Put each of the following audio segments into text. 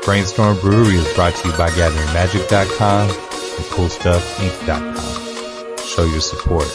Brainstorm Brewery is brought to you by GatheringMagic.com and CoolStuffInc.com. Show your support.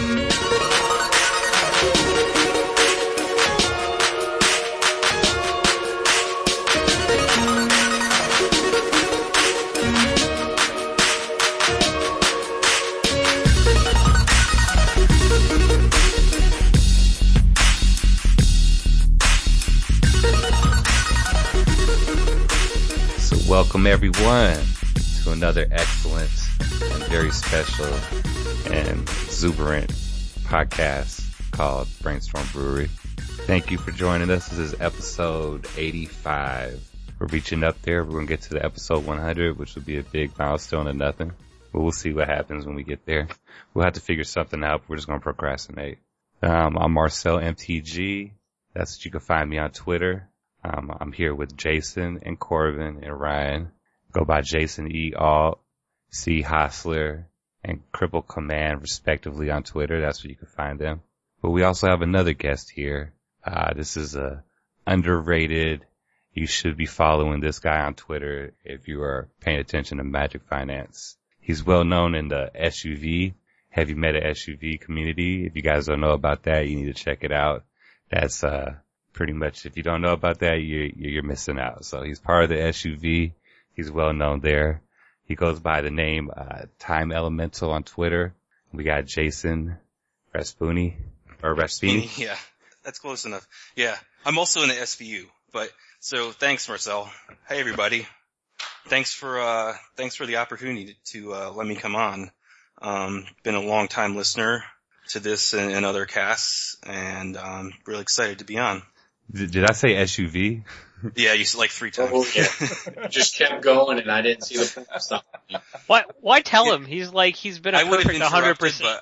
Welcome everyone to another excellent and very special and exuberant podcast called Brainstorm Brewery. Thank you for joining us. This is episode 85. We're reaching up there. We're going to get to the episode 100, which will be a big milestone or nothing. But we'll see what happens when we get there. We'll have to figure something out. We're just going to procrastinate. I'm Marcel MTG. That's what you can find me on Twitter. I'm here with Jason and Corbin and Ryan. Go by Jason E. Alt, C. Hostler, and Cripple Command respectively on Twitter. That's where you can find them. But we also have another guest here. This is a underrated. You should be following this guy on Twitter if you are paying attention to Magic Finance. He's well known in the SUV, heavy meta SUV community. If you guys don't know about that, you need to check it out. That's pretty much, if you don't know about that, you're missing out. So he's part of the SUV. He's well known there. He goes by the name Time Elemental on Twitter. We got Jason Raspuni or Raspini. Yeah, that's close enough. Yeah, I'm also in the SVU. But so thanks, Marcel. Hey, everybody. Thanks for the opportunity to let me come on. Been a long time listener to this and other casts, and really excited to be on. Did I say SUV? Yeah, you said like 3 times. Oh, yeah. Just kept going, and I didn't see the stop. Why tell him? He's been a perfect 100%. But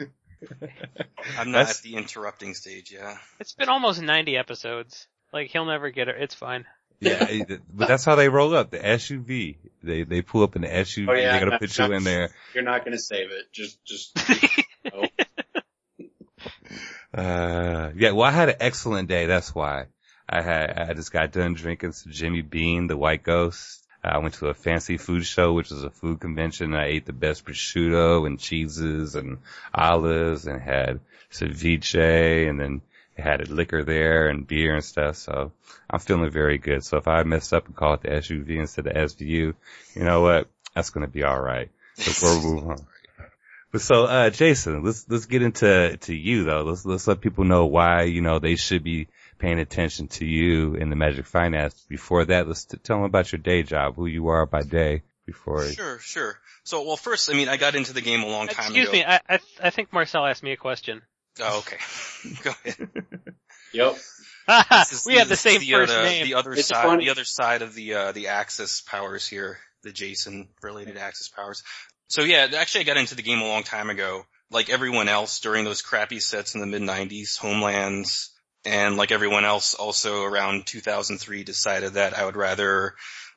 I'm not at the interrupting stage, yeah. It's been almost 90 episodes. Like, he'll never get it. It's fine. Yeah, but that's how they roll up, the SUV. They pull up in the SUV, they're gonna put you in there. You're not gonna save it. Just oh. Yeah, well, I had an excellent day. That's why I just got done drinking some Jimmy Bean, the White Ghost. I went to a fancy food show, which was a food convention. I ate the best prosciutto and cheeses and olives and had ceviche, and then had liquor there and beer and stuff. So I'm feeling very good. So if I messed up and called it the SUV instead of SVU, you know what? That's going to be all right. Before we move on. But so, Jason, let's get into you though. Let's let people know why, they should be paying attention to you in the Magic Finance. Before that, let's tell them about your day job, who you are by day before. Sure. So, well, first, I got into the game a long time ago. Excuse me, I think Marcel asked me a question. Oh, okay. Go ahead. Yep. We have the same first name. The other side of the Axis powers here, the Jason related Axis powers. So yeah, actually I got into the game a long time ago, like everyone else during those crappy sets in the mid-90s, Homelands, and like everyone else also around 2003 decided that I would rather,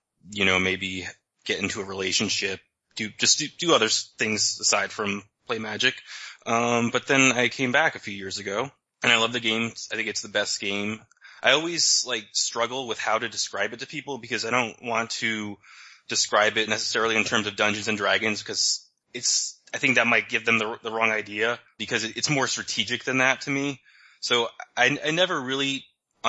maybe get into a relationship, do other things aside from play Magic. But then I came back a few years ago, and I love the game. I think it's the best game. I always struggle with how to describe it to people because I don't want to describe it necessarily in terms of Dungeons and Dragons because I think that might give them the wrong idea because it's more strategic than that to me. So I never really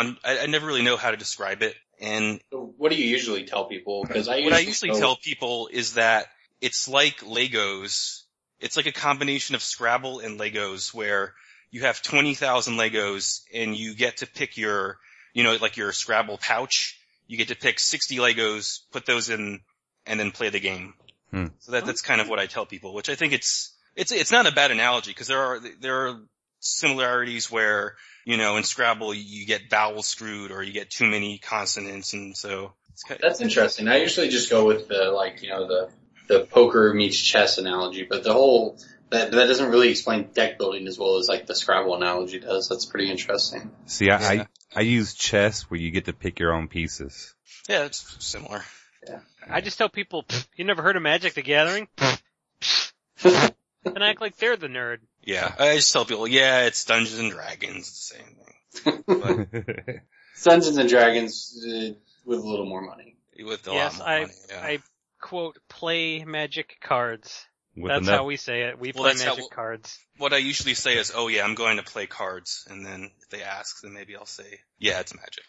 know how to describe it. And what do you usually tell people? Because what I usually tell people is that it's like Legos. It's like a combination of Scrabble and Legos where you have 20,000 Legos and you get to pick your Scrabble pouch. You get to pick 60 Legos, put those in, and then play the game. So that's kind of what I tell people, which I think it's not a bad analogy because there are similarities where, in Scrabble you get vowel screwed or you get too many consonants, and so that's interesting. I usually just go with the poker meets chess analogy, but that doesn't really explain deck building as well as the Scrabble analogy does. That's pretty interesting. See, I use chess where you get to pick your own pieces. Yeah, it's similar. Yeah. I just tell people, you never heard of Magic the Gathering? And act like they're the nerd. Yeah, I just tell people, yeah, it's Dungeons and Dragons, it's the same thing. Dungeons and Dragons with a little more money. With a lot more money. Yeah. I quote, play Magic cards. That's how we say it. We play Magic cards. What I usually say is, oh yeah, I'm going to play cards. And then if they ask, then maybe I'll say, yeah, it's Magic.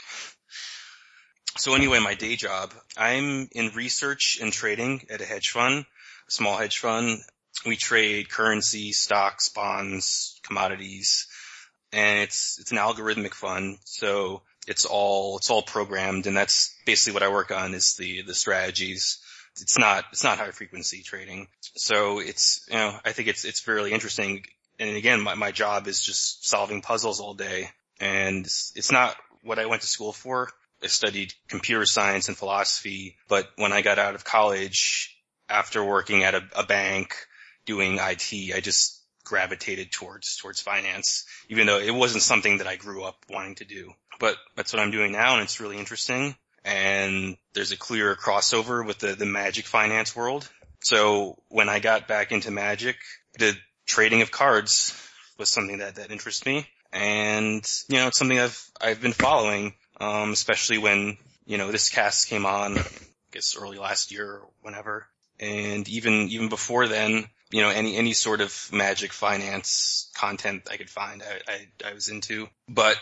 So anyway, my day job, I'm in research and trading at a hedge fund, a small hedge fund. We trade currency, stocks, bonds, commodities, and it's an algorithmic fund. So it's all programmed, and that's basically what I work on is the strategies. It's not high frequency trading. So I think it's fairly interesting. And again, my job is just solving puzzles all day, and it's not what I went to school for. I studied computer science and philosophy, but when I got out of college, after working at a bank doing IT, I just gravitated towards finance, even though it wasn't something that I grew up wanting to do. But that's what I'm doing now, and it's really interesting. And there's a clear crossover with the Magic finance world. So when I got back into Magic, the trading of cards was something that interests me. And, it's something I've been following. Especially when, this cast came on, I guess early last year or whenever. And even before then, any sort of Magic finance content I could find, I was into. But,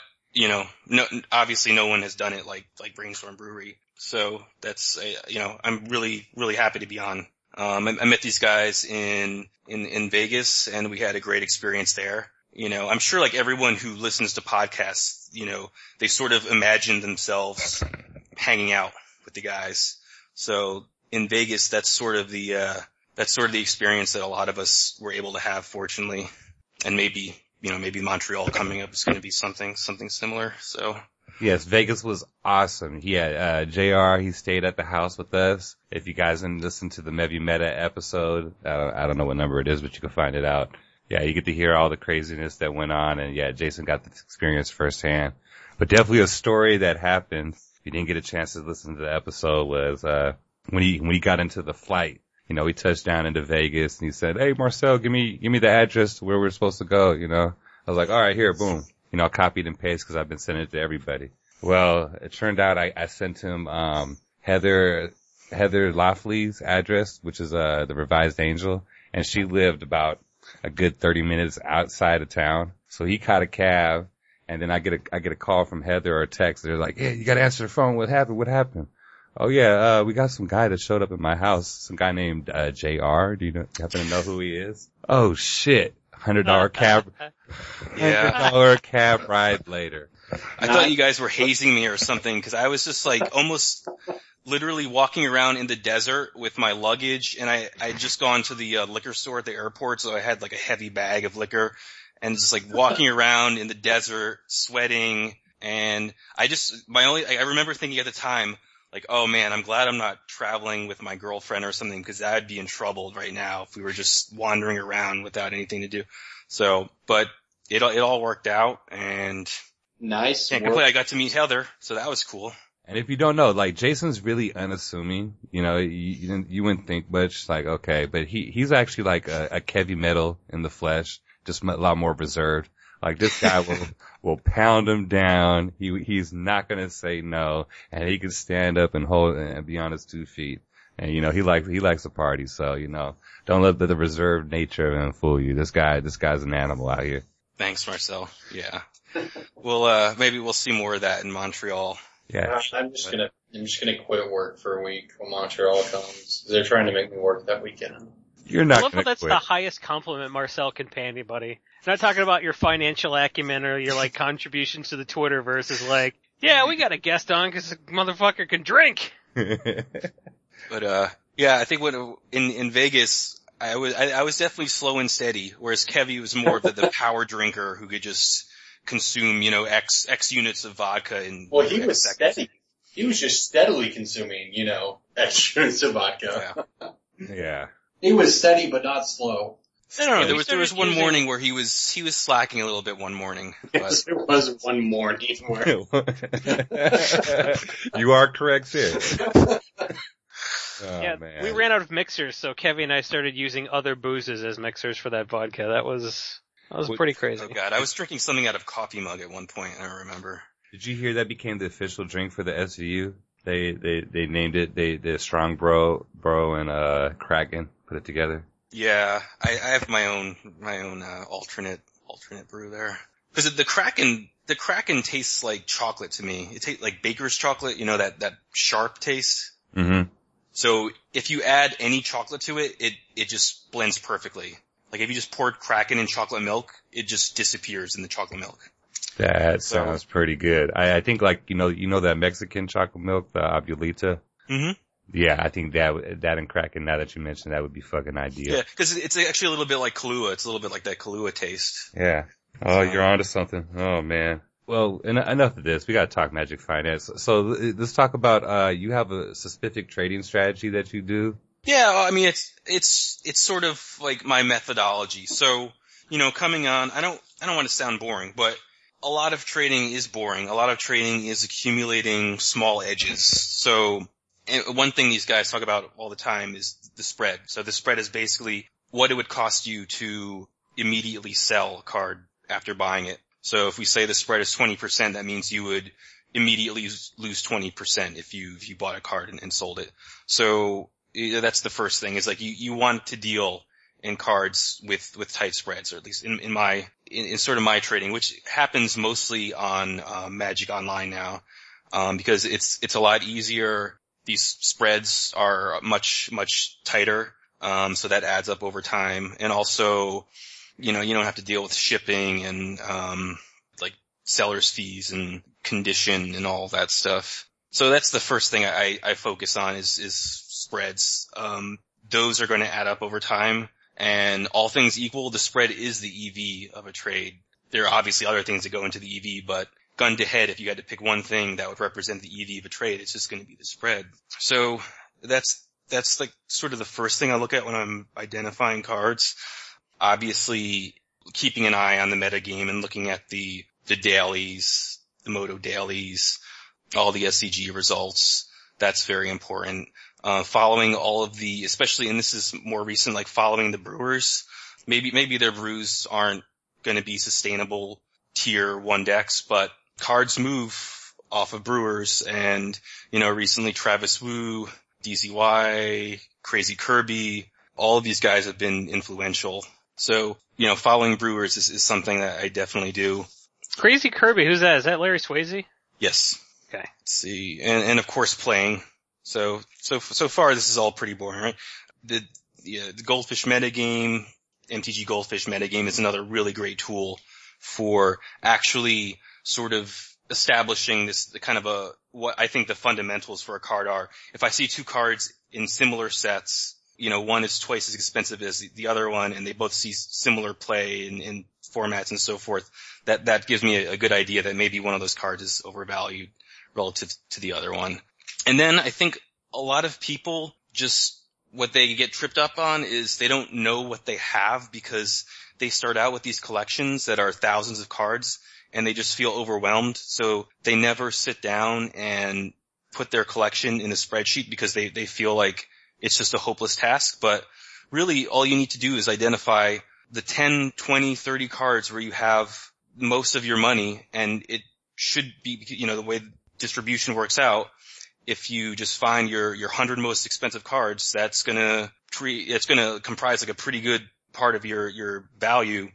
obviously no one has done it like Brainstorm Brewery. So that's, I'm really, really happy to be on. I met these guys in Vegas, and we had a great experience there. I'm sure like everyone who listens to podcasts, they sort of imagine themselves hanging out with the guys. So in Vegas, that's sort of the experience that a lot of us were able to have, fortunately. And maybe Montreal coming up is going to be something similar. So. Yes, Vegas was awesome. Yeah, JR, he stayed at the house with us. If you guys didn't listen to the Mevi Meta episode, I don't know what number it is, but you can find it out. Yeah, you get to hear all the craziness that went on, and yeah, Jason got this experience firsthand. But definitely a story that happened, if you didn't get a chance to listen to the episode, was when he got into the flight. He touched down into Vegas, and he said, "Hey, Marcel, give me the address to where we're supposed to go." I was like, "All right, here, boom." I copied and pasted because I've been sending it to everybody. Well, it turned out I sent him Heather Laughley's address, which is the Revised Angel, and she lived about a good 30 minutes outside of town. So he caught a cab, and then I get a call from Heather or a text. They're like, "Yeah, you gotta answer the phone. What happened?" "Oh yeah, we got some guy that showed up at my house. Some guy named JR. Do you happen to know who he is?" "Oh shit. $100 cab. Yeah. $100 cab ride later." I thought you guys were hazing me or something, because I was just like almost literally walking around in the desert with my luggage, and I'd just gone to the liquor store at the airport, so I had like a heavy bag of liquor, and just like walking around in the desert, sweating, and I remember thinking at the time, like, oh man, I'm glad I'm not traveling with my girlfriend or something, because I'd be in trouble right now if we were just wandering around without anything to do. So, but it all worked out, and nice. Can't complain. I got to meet Heather, so that was cool. And if you don't know, like, Jason's really unassuming. You wouldn't think much, like, okay, but he's actually like a Kevy Metal in the flesh, just a lot more reserved. Like, this guy will pound him down. He's not gonna say no, and he can stand up and hold and be on his 2 feet. And he likes to party, so don't let the reserved nature of him fool you. This guy's an animal out here. Thanks, Marcel. Yeah. Maybe we'll see more of that in Montreal. Yeah. I'm just gonna quit work for a week when Montreal comes. They're trying to make me work that weekend. You're not I love gonna how that's quit. the highest compliment Marcel can pay anybody. I'm not talking about your financial acumen or your like contributions to the Twitterverse. Is like, yeah, we got a guest on because the motherfucker can drink. But yeah, I think when in Vegas, I was definitely slow and steady, whereas Kevy was more of the power drinker who could just consume, X units of vodka in. Well, he was steady. He was just steadily consuming, X units of vodka. Yeah. He was steady but not slow. No. There was one morning where he was slacking a little bit one morning. Yes, there was one morning where. You are correct, sir. Yeah, man. we ran out of mixers, so Kevy and I started using other boozes as mixers for that vodka. That was pretty crazy. Oh god, I was drinking something out of coffee mug at one point, I remember. Did you hear that became the official drink for the SVU? They named it, the Strong Bro and, Kraken put it together. Yeah, I have my own alternate brew there. Cause the Kraken tastes like chocolate to me. It tastes like baker's chocolate, that sharp taste. Mm-hmm. So if you add any chocolate to it, it just blends perfectly. Like if you just poured Kraken in chocolate milk, it just disappears in the chocolate milk. That sounds pretty good. I think like, that Mexican chocolate milk, the Abuelita. Mm-hmm. Yeah, I think that and Kraken, now that you mentioned, that would be fucking ideal. Yeah, cause it's actually a little bit like Kahlua. It's a little bit like that Kahlua taste. Yeah. Oh, you're onto something. Oh man. Well, enough of this. We gotta talk Magic Finance. So let's talk about, you have a specific trading strategy that you do. Yeah, I mean, it's sort of like my methodology. So, coming on, I don't want to sound boring, but a lot of trading is boring. A lot of trading is accumulating small edges. So, and one thing these guys talk about all the time is the spread. So the spread is basically what it would cost you to immediately sell a card after buying it. So if we say the spread is 20%, that means you would immediately lose 20% if you bought a card and sold it. So that's the first thing, is like you want to deal in cards with tight spreads, or at least in sort of my trading, which happens mostly on Magic Online now, because it's a lot easier. These spreads are much tighter, so that adds up over time. And also, you don't have to deal with shipping and like seller's fees and condition and all that stuff. So that's the first thing I focus on is spreads. Those are going to add up over time, and all things equal, the spread is the EV of a trade. There are obviously other things that go into the EV, but gun to head, if you had to pick one thing that would represent the EV of a trade, it's just going to be the spread. So that's like sort of the first thing I look at when I'm identifying cards. Obviously, keeping an eye on the metagame and looking at the dailies, the Moto dailies, all the SCG results. That's very important. Following all of the, especially, and this is more recent, like following the brewers. Maybe their brews aren't going to be sustainable tier 1 decks, but cards move off of brewers, and, recently Travis Wu, DZY, Crazy Kirby, all of these guys have been influential. So, following brewers is something that I definitely do. Crazy Kirby, who's that? Is that Larry Swayze? Yes. Okay. Let's see. And of course playing. So far this is all pretty boring, right? The Goldfish metagame, MTG Goldfish metagame is another really great tool for actually sort of establishing the kind of what I think the fundamentals for a card are. If I see two cards in similar sets, one is twice as expensive as the other one, and they both see similar play in formats and so forth, that gives me a good idea that maybe one of those cards is overvalued relative to the other one. And then I think a lot of people just, what they get tripped up on is they don't know what they have, because they start out with these collections that are thousands of cards and they just feel overwhelmed. So they never sit down and put their collection in a spreadsheet because they feel like it's just a hopeless task. But really all you need to do is identify the 10, 20, 30 cards where you have most of your money, and it should be, the way distribution works out. If you just find your 100 most expensive cards, it's gonna comprise like a pretty good part of your value.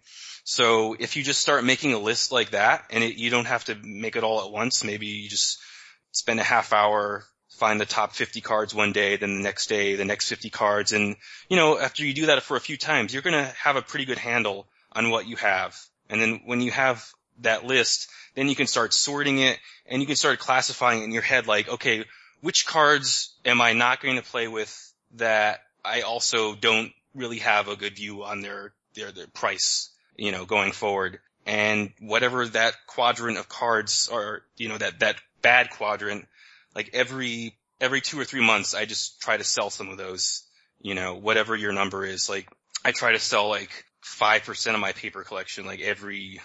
So if you just start making a list like that, and you don't have to make it all at once, maybe you just spend a half hour, find the top 50 cards one day, then the next day, the next 50 cards. And, after you do that for a few times, you're going to have a pretty good handle on what you have. And then when you have that list, then you can start sorting it, and you can start classifying it in your head like, okay, which cards am I not going to play with that I also don't really have a good view on their price, going forward. And whatever that quadrant of cards are, that bad quadrant, like every 2 or 3 months, I just try to sell some of those, whatever your number is. Like I try to sell like 5% of my paper collection, like every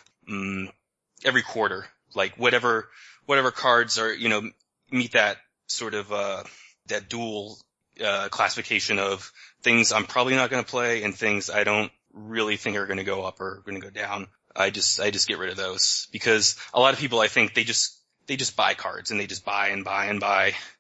quarter, like whatever cards are, meet that sort of, that dual, classification of things I'm probably not going to play and things I don't really think are going to go up or going to go down. I just get rid of those, because a lot of people, I think they just buy cards, and they just buy and buy and buy.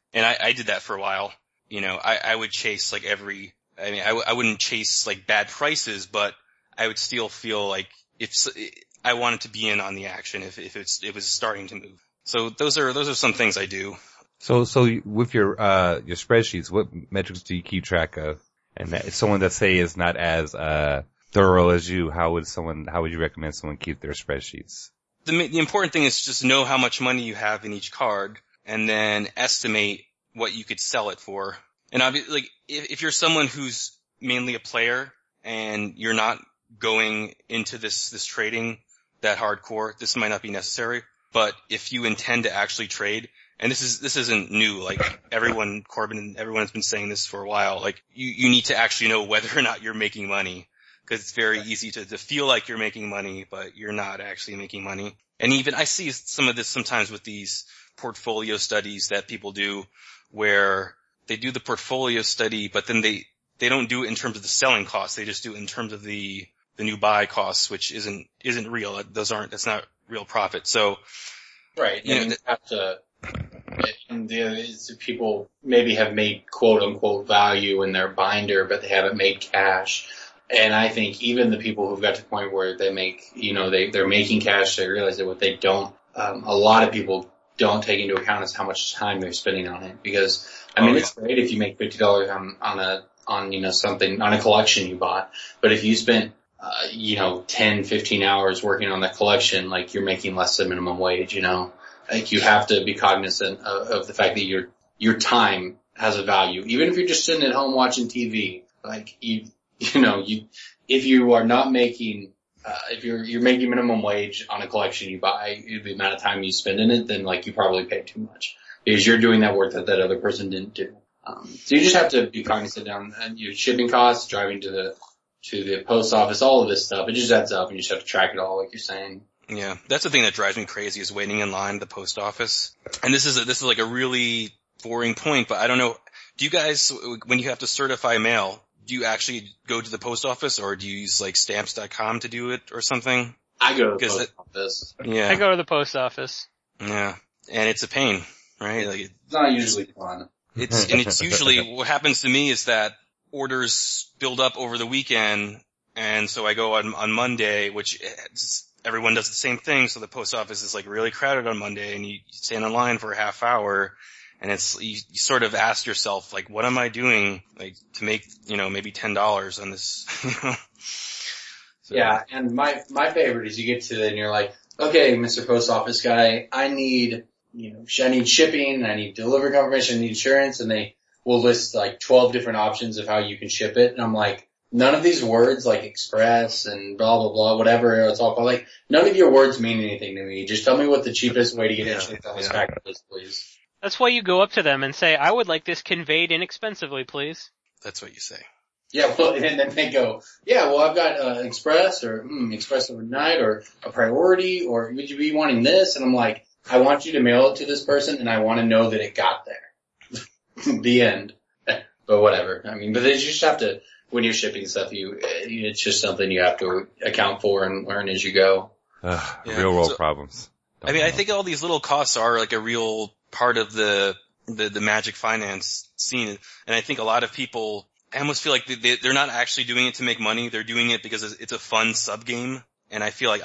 And I did that for a while. I would chase like I wouldn't chase like bad prices, but I would still feel like I wanted to be in on the action if it was starting to move. So those are some things I do. So with your spreadsheets, what metrics do you keep track of? And if someone that say is not as thorough as you, how would you recommend someone keep their spreadsheets? The important thing is just know how much money you have in each card, and then estimate what you could sell it for. And obviously, like if you're someone who's mainly a player and you're not going into this trading that hardcore, this might not be necessary. But if you intend to actually trade, and this isn't new, like Corbin and everyone has been saying this for a while, like you need to actually know whether or not you're making money. Because it's very easy to feel like you're making money, but you're not actually making money. And even I see some of this sometimes with these portfolio studies that people do, where they do the portfolio study, but then they don't do it in terms of the selling costs. They just do it in terms of the new buy costs, which isn't real. That's not real profit. So, right. You have to. And people maybe have made quote unquote value in their binder, but they haven't made cash. And I think even the people who've got to the point where they make, they're making cash, they realize that what they don't, a lot of people don't take into account is how much time they're spending on it. Because, it's great if you make $50 on something, on a collection you bought. But if you spent, 10, 15 hours working on that collection, like you're making less than minimum wage, Like you have to be cognizant of the fact that your time has a value. Even if you're just sitting at home watching TV, like if you are not making, if you're making minimum wage on a collection you buy, the amount of time you spend in it, then like you probably pay too much because you're doing that work that other person didn't do. So you just have to be cognizant on your shipping costs, driving to the post office, all of this stuff. It just adds up and you just have to track it all like you're saying. Yeah. That's the thing that drives me crazy is waiting in line at the post office. And this is like a really boring point, but I don't know. Do you guys, when you have to certify mail, do you actually go to the post office or do you use like stamps.com to do it or something? I go to the post office. Yeah. I go to the post office. Yeah. And it's a pain, right? Like it's not usually fun. It's usually what happens to me is that orders build up over the weekend. And so I go on Monday, which everyone does the same thing. So the post office is like really crowded on Monday and you stand in line for a half hour. And you sort of ask yourself, like, what am I doing, like, to make, maybe $10 on this, So. Yeah, and my favorite is you get to it and you're like, okay, Mr. Post Office guy, I need shipping, I need delivery confirmation, I need insurance, and they will list like 12 different options of how you can ship it. And I'm like, none of these words like express and blah, blah, blah, whatever it's all called, like, none of your words mean anything to me. Just tell me what the cheapest way to get it on this package is, please. That's why you go up to them and say, I would like this conveyed inexpensively, please. That's what you say. Yeah, well, and then they go, yeah, well, I've got express or express overnight or a priority or would you be wanting this? And I'm like, I want you to mail it to this person and I want to know that it got there. The end. But whatever. But you just have to, when you're shipping stuff, it's just something you have to account for and learn as you go. Real world problems. I think all these little costs are like a real part of the magic finance scene. And I think a lot of people, I almost feel like they're not actually doing it to make money. They're doing it because it's a fun sub game. And I feel like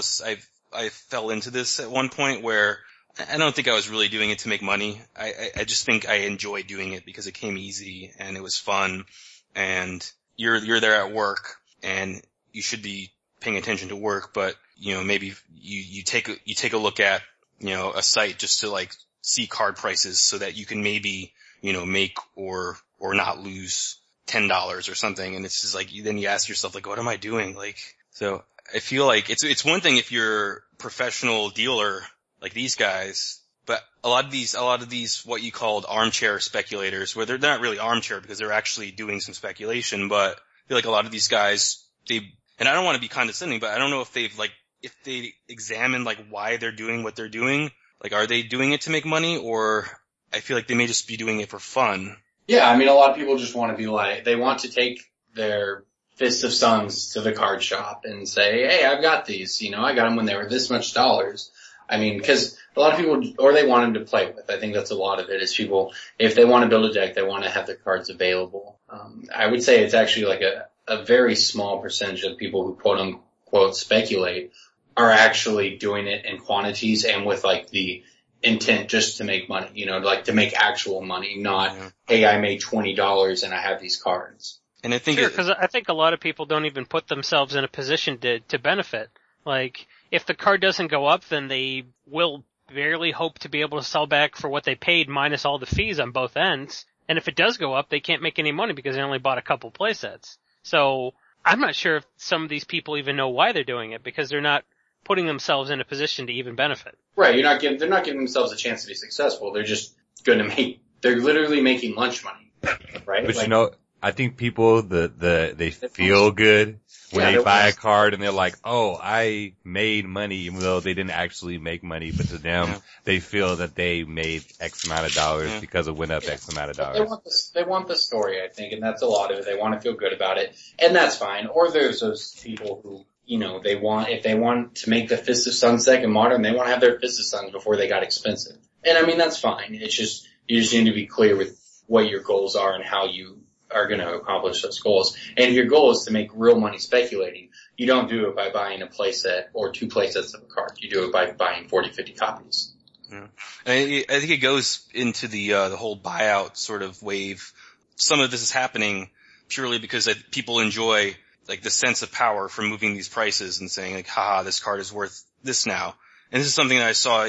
I fell into this at one point where I don't think I was really doing it to make money. I just think I enjoyed doing it because it came easy and it was fun. And you're there at work and you should be paying attention to work, but maybe you take a look at, a site just to like see card prices so that you can maybe, make or not lose $10 or something. And it's just like, then you ask yourself like, what am I doing? Like, so I feel like it's one thing if you're a professional dealer like these guys, but a lot of these what you called armchair speculators, where they're not really armchair because they're actually doing some speculation, but I feel like a lot of these guys, and I don't want to be condescending, but I don't know if they examine like why they're doing what they're doing. Like, are they doing it to make money, or I feel like they may just be doing it for fun. Yeah, a lot of people just want to be like, they want to take their Fist of Suns to the card shop and say, hey, I've got these, I got them when they were this much dollars. I mean, because a lot of people, or they want them to play with. I think that's a lot of it. Is people, if they want to build a deck, they want to have the cards available. I would say it's actually like a very small percentage of people who quote unquote speculate are actually doing it in quantities and with like the intent just to make money, you know, like to make actual money, not, hey, I made $20 and I have these cards. And I think because I think a lot of people don't even put themselves in a position to benefit. Like, if the card doesn't go up, then they will barely hope to be able to sell back for what they paid minus all the fees on both ends. And if it does go up, they can't make any money because they only bought a couple playsets. So I'm not sure if some of these people even know why they're doing it, because they're not putting themselves in a position to even benefit. Right, they're not giving themselves a chance to be successful. They're just they're literally making lunch money, right? But like, I think people, they feel good when they buy a card and they're like, oh, I made money, even though they didn't actually make money, but to them, they feel that they made X amount of dollars because it went up X amount of dollars. They want the story, I think, and that's a lot of it. They want to feel good about it, and that's fine. Or there's those people who, you know, if they want to make the Fist of Sun second modern, they want to have their Fist of Suns before they got expensive. And I mean, that's fine. It's just, you just need to be clear with what your goals are and how you are going to accomplish those goals. And if your goal is to make real money speculating, you don't do it by buying a playset or 2 playsets of a card. You do it by buying 40, 50 copies. Yeah. I think it goes into the whole buyout sort of wave. Some of this is happening purely because people enjoy like the sense of power from moving these prices and saying like, haha, this card is worth this now. And this is something that I saw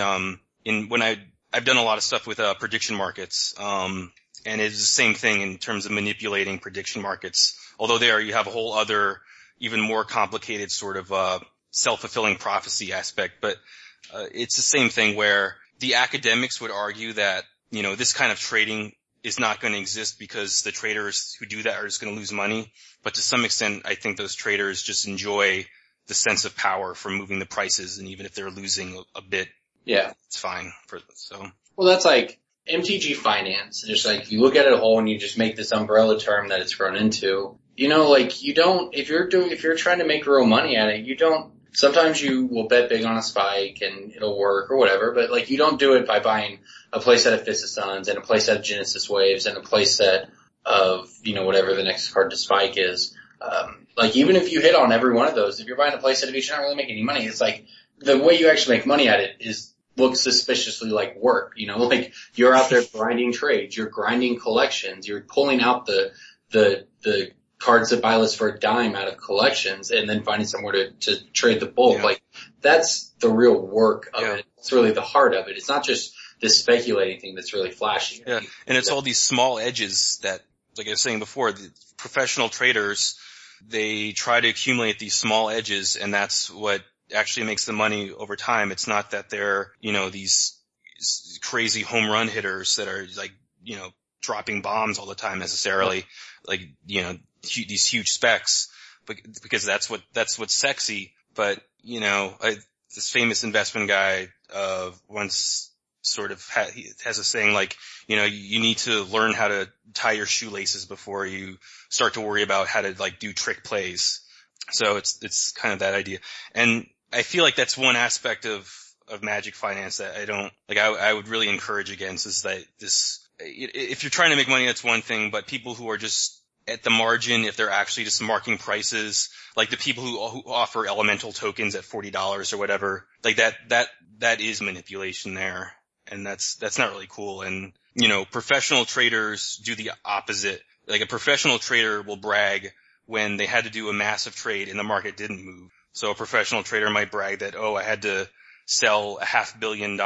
in when I've done a lot of stuff with prediction markets. And it's the same thing in terms of manipulating prediction markets. Although there you have a whole other, even more complicated sort of self-fulfilling prophecy aspect. But it's the same thing where the academics would argue that, you know, this kind of trading is not going to exist because the traders who do that are just going to lose money. But to some extent, I think those traders just enjoy the sense of power from moving the prices, and even if they're losing a bit, it's fine for them. So, well, that's like MTG finance. Just like you look at it whole and you just make this umbrella term that it's grown into. You know, like you don't, if you're trying to make real money at it, you don't. Sometimes you will bet big on a spike and it'll work or whatever, but like you don't do it by buying a playset of Fist of Suns and a playset of Genesis Waves and a playset of, you know, whatever the next card to spike is. Like even if you hit on every one of those, if you're buying a playset of each, you're not really making any money. It's like the way you actually make money at it looks suspiciously like work, you know, like you're out there grinding trades, you're grinding collections, you're pulling out the cards that buy lists for a dime out of collections and then finding somewhere to trade the bulk. Like that's the real work of it. It's really the heart of it. It's not just this speculating thing that's really flashy. Yeah. And it's all these small edges that, like I was saying before, the professional traders, they try to accumulate these small edges, and that's what actually makes the money over time. It's not that they're, you know, these crazy home run hitters that are like, you know, dropping bombs all the time necessarily, like, you know, these huge specs, because that's what's sexy. But, you know, this famous investment guy, once sort of he has a saying like, you know, you need to learn how to tie your shoelaces before you start to worry about how to like do trick plays. So it's kind of that idea. And I feel like that's one aspect of Magic finance that I don't, like I would really encourage against, is that if you're trying to make money, that's one thing, but people who are just at the margin, if they're actually just marking prices, like the people who offer elemental tokens at $40 or whatever, like that is manipulation there. And that's not really cool. And, you know, professional traders do the opposite. Like a professional trader will brag when they had to do a massive trade and the market didn't move. So a professional trader might brag that, oh, I had to sell $500 million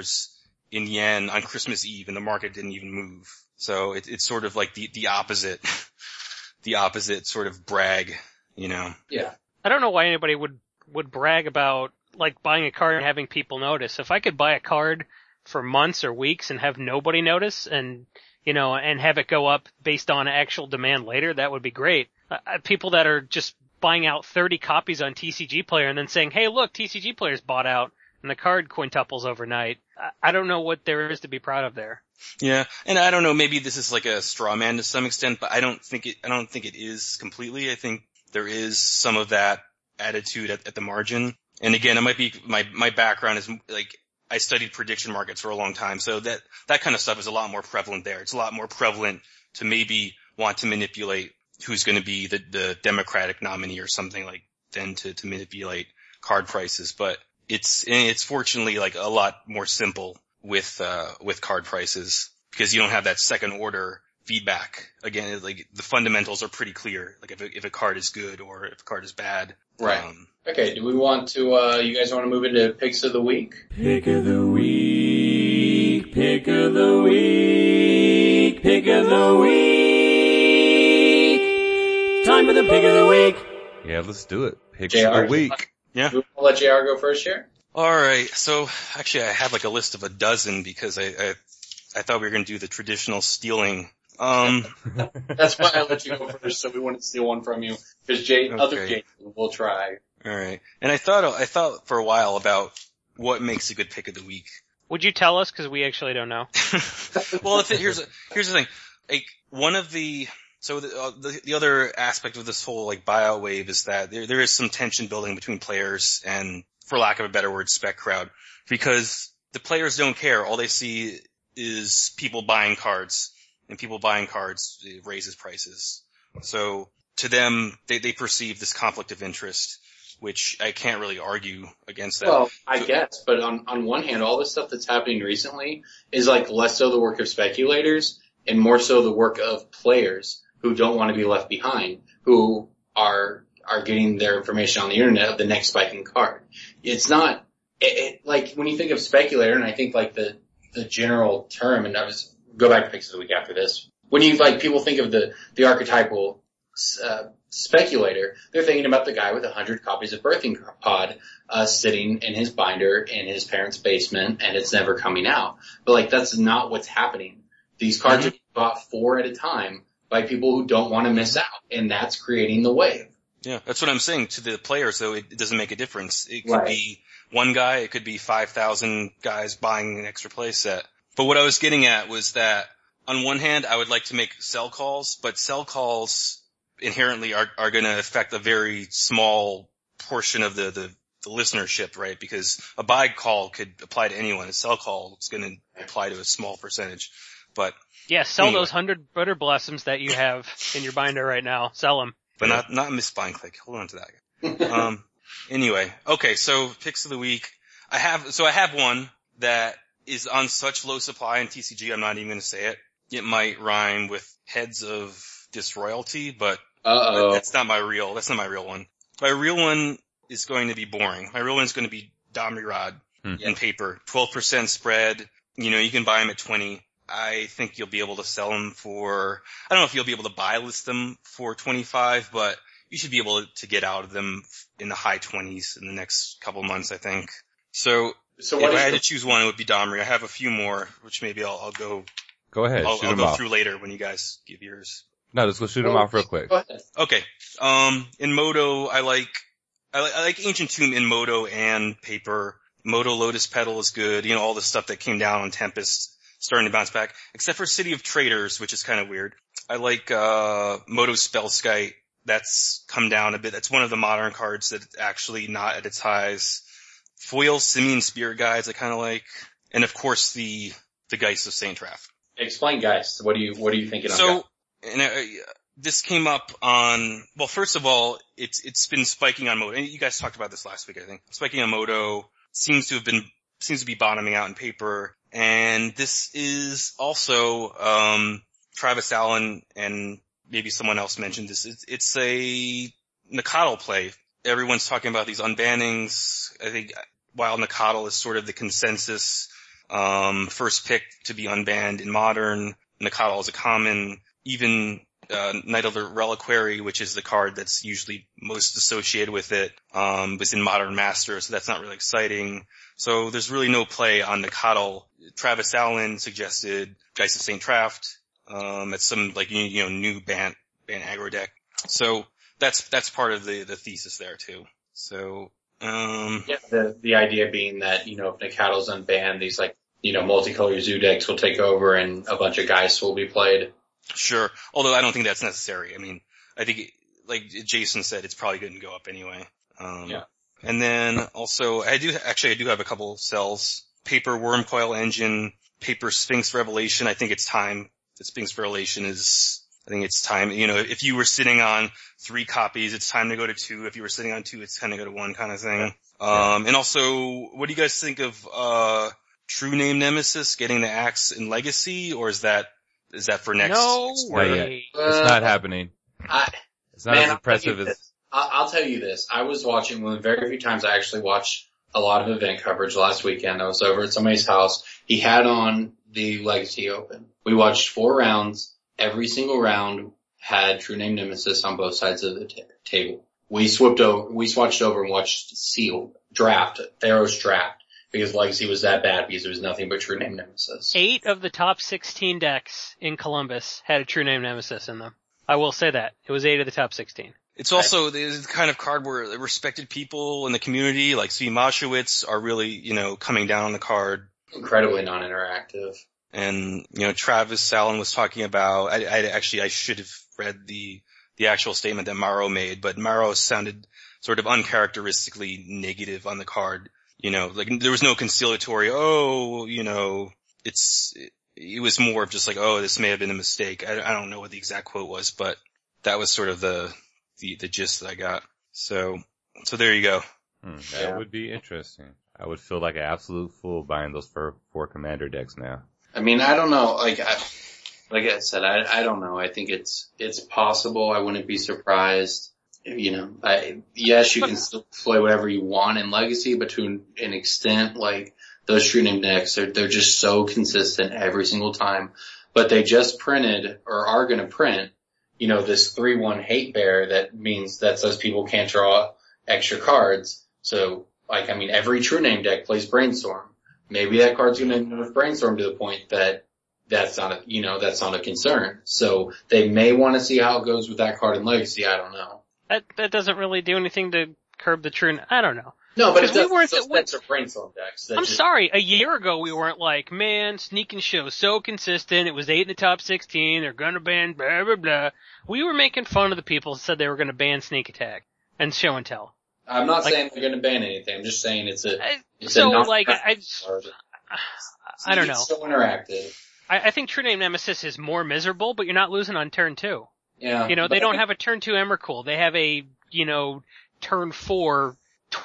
in yen on Christmas Eve and the market didn't even move. So it's sort of like the opposite, the opposite sort of brag, you know? Yeah. I don't know why anybody would brag about like buying a card and having people notice. If I could buy a card for months or weeks and have nobody notice and, you know, and have it go up based on actual demand later, that would be great. People that are just buying out 30 copies on TCG Player and then saying, hey, look, TCG Player's bought out and the card quintuples overnight. I don't know what there is to be proud of there. Yeah. And I don't know, maybe this is like a straw man to some extent, but I don't think it is completely. I think there is some of that attitude at the margin. And again, it might be my background is like I studied prediction markets for a long time, so that kind of stuff is a lot more prevalent there. It's a lot more prevalent to maybe want to manipulate who's going to be the Democratic nominee or something like than to manipulate card prices. But it's fortunately like a lot more simple with card prices because you don't have that second order feedback. Again, like the fundamentals are pretty clear. Like if a card is good or if a card is bad. Right. Okay. Do we want to? You guys want to move into picks of the week? Pick of the week. Pick of the week. Pick of the week. Time for the pick of the week. Yeah, let's do it. Picks JR, of the week. Yeah. We'll let JR go first here. All right. So actually, I had like a list of a dozen because I thought we were going to do the traditional stealing. That's why I let you go first, so we wouldn't steal one from you. Because other Jason will try. All right. And I thought for a while about what makes a good pick of the week. Would you tell us? Because we actually don't know. Well, here's the thing. Like one of the other aspect of this whole like buyout wave is that there is some tension building between players and, for lack of a better word, spec crowd, because the players don't care. All they see is people buying cards, and people buying cards raises prices. So to them, they perceive this conflict of interest, which I can't really argue against that. Well, I guess, but on one hand, all this stuff that's happening recently is like less so the work of speculators and more so the work of players who don't want to be left behind, who are getting their information on the internet of the next spiking card. It's not, like when you think of speculator, and I think like the general term, and go back to picks of the week after this. When you like people think of the archetypal speculator, they're thinking about the guy with 100 copies of Birthing Pod sitting in his binder in his parents' basement, and it's never coming out. But like that's not what's happening. These cards are bought 4 at a time by people who don't want to miss out, and that's creating the wave. Yeah, that's what I'm saying. To the players, though, it doesn't make a difference. It could be one guy, it could be 5,000 guys buying an extra play set. But what I was getting at was that, on one hand, I would like to make sell calls, but sell calls inherently are going to affect a very small portion of the listenership, right? Because a buy call could apply to anyone. A sell call is going to apply to a small percentage. But yeah, sell anyway. those 100 butter blossoms that you have in your binder right now. Sell them. But not Miss Spineclick. Hold on to that guy. Anyway. Okay, so picks of the week. I have one that is on such low supply in TCG, I'm not even going to say it. It might rhyme with Heads of Disroyalty, but that's not my real one. My real one is going to be boring. My real one is going to be Domri-Rod in paper. 12% spread. You know, you can buy them at 20. I think you'll be able to sell them for, I don't know if you'll be able to buy list them for 25, but you should be able to get out of them in the high 20s in the next couple months, I think. So if I had to choose one, it would be Domri. I have a few more, which maybe I'll go. Go ahead. I'll go through later when you guys give yours. No, let's go shoot them off real quick. Go ahead. Okay. In Moto, I like Ancient Tomb in Moto and paper. Moto Lotus Petal is good. You know, all the stuff that came down on Tempest starting to bounce back, except for City of Traders, which is kind of weird. I like Moto Spellskite. That's come down a bit. That's one of the modern cards that's actually not at its highs. Foil Simian Spear Guides I kind of like, and of course the Geist of Saint Traff. Explain, guys. What are you thinking of? So, this came up on, well, first of all, it's been spiking on Moto. And you guys talked about this last week, I think. Spiking on Moto seems to be bottoming out in paper. And this is also, Travis Allen and maybe someone else mentioned this. It's a Nacatl play. Everyone's talking about these unbannings. I think while Nacatl is sort of the consensus, first pick to be unbanned in Modern, Nacatl is a common. Even Night of the Reliquary, which is the card that's usually most associated with it, was in Modern Master, so that's not really exciting. So there's really no play on Nacatl. Travis Allen suggested Geist of Saint Traff, at some like new ban aggro deck. So that's part of the thesis there too. So the idea being that if Nacatl's unbanned, these multicolor zoo decks will take over and a bunch of Geists will be played. Sure. Although I don't think that's necessary. I mean, I think like Jason said, it's probably going to go up anyway. And then also, I do have a couple cells. Paper Worm Coil Engine, Paper Sphinx Revelation. I think it's time. The Sphinx Revelation I think it's time. You know, if you were sitting on 3 copies, it's time to go to 2. If you were sitting on 2, it's time to go to 1 kind of thing. And also, what do you guys think of, True Name Nemesis getting the axe in Legacy, or is that for next? No way. way. It's not happening. It's not as impressive as... I'll tell you this. I was watching one of the very few times I actually watched a lot of event coverage last weekend. I was over at somebody's house. He had on the Legacy Open. We watched 4 rounds. Every single round had True Name Nemesis on both sides of the table. We switched over and watched Sealed, Theros Draft, because Legacy was that bad because it was nothing but True Name Nemesis. 8 of the top 16 decks in Columbus had a True Name Nemesis in them. I will say that. It was 8 of the top 16. It's also the kind of card where respected people in the community, like Steve Moshowitz, are really, you know, coming down on the card. Incredibly non-interactive. And, you know, Travis Salen was talking about, I should have read the actual statement that Maro made, but Maro sounded sort of uncharacteristically negative on the card. You know, like there was no conciliatory, you know, it was more of just like, this may have been a mistake. I don't know what the exact quote was, but that was sort of the gist that I got. So there you go. That would be interesting. I would feel like an absolute fool buying those 4 commander decks now. I mean, I don't know. Like I said, I don't know. I think it's possible. I wouldn't be surprised. You know, yes, you can still play whatever you want in Legacy, but to an extent, like those True Name decks, they're just so consistent every single time. But they just printed, or are going to print, you know, this 3/1 Hate Bear that says people can't draw extra cards. So, like, I mean, every True Name deck plays Brainstorm. Maybe that card's going to nerf Brainstorm to the point that that's not a concern. So they may want to see how it goes with that card in Legacy. I don't know. That doesn't really do anything to curb the true. I don't know. No, but we weren't. Those decks are Brainstorm decks. I'm sorry. A year ago, we weren't like, man, Sneak and Show so consistent. It was 8 in the top 16. They're gonna ban blah blah blah. We were making fun of the people who said they were gonna ban Sneak Attack and Show and Tell. I'm not saying they're gonna ban anything. I'm just saying it's a I don't know. It's so interactive. I think True Name Nemesis is more miserable, but you're not losing on turn 2. Yeah. You know, they don't have a turn 2 Emrakul. They have a, you know, turn 4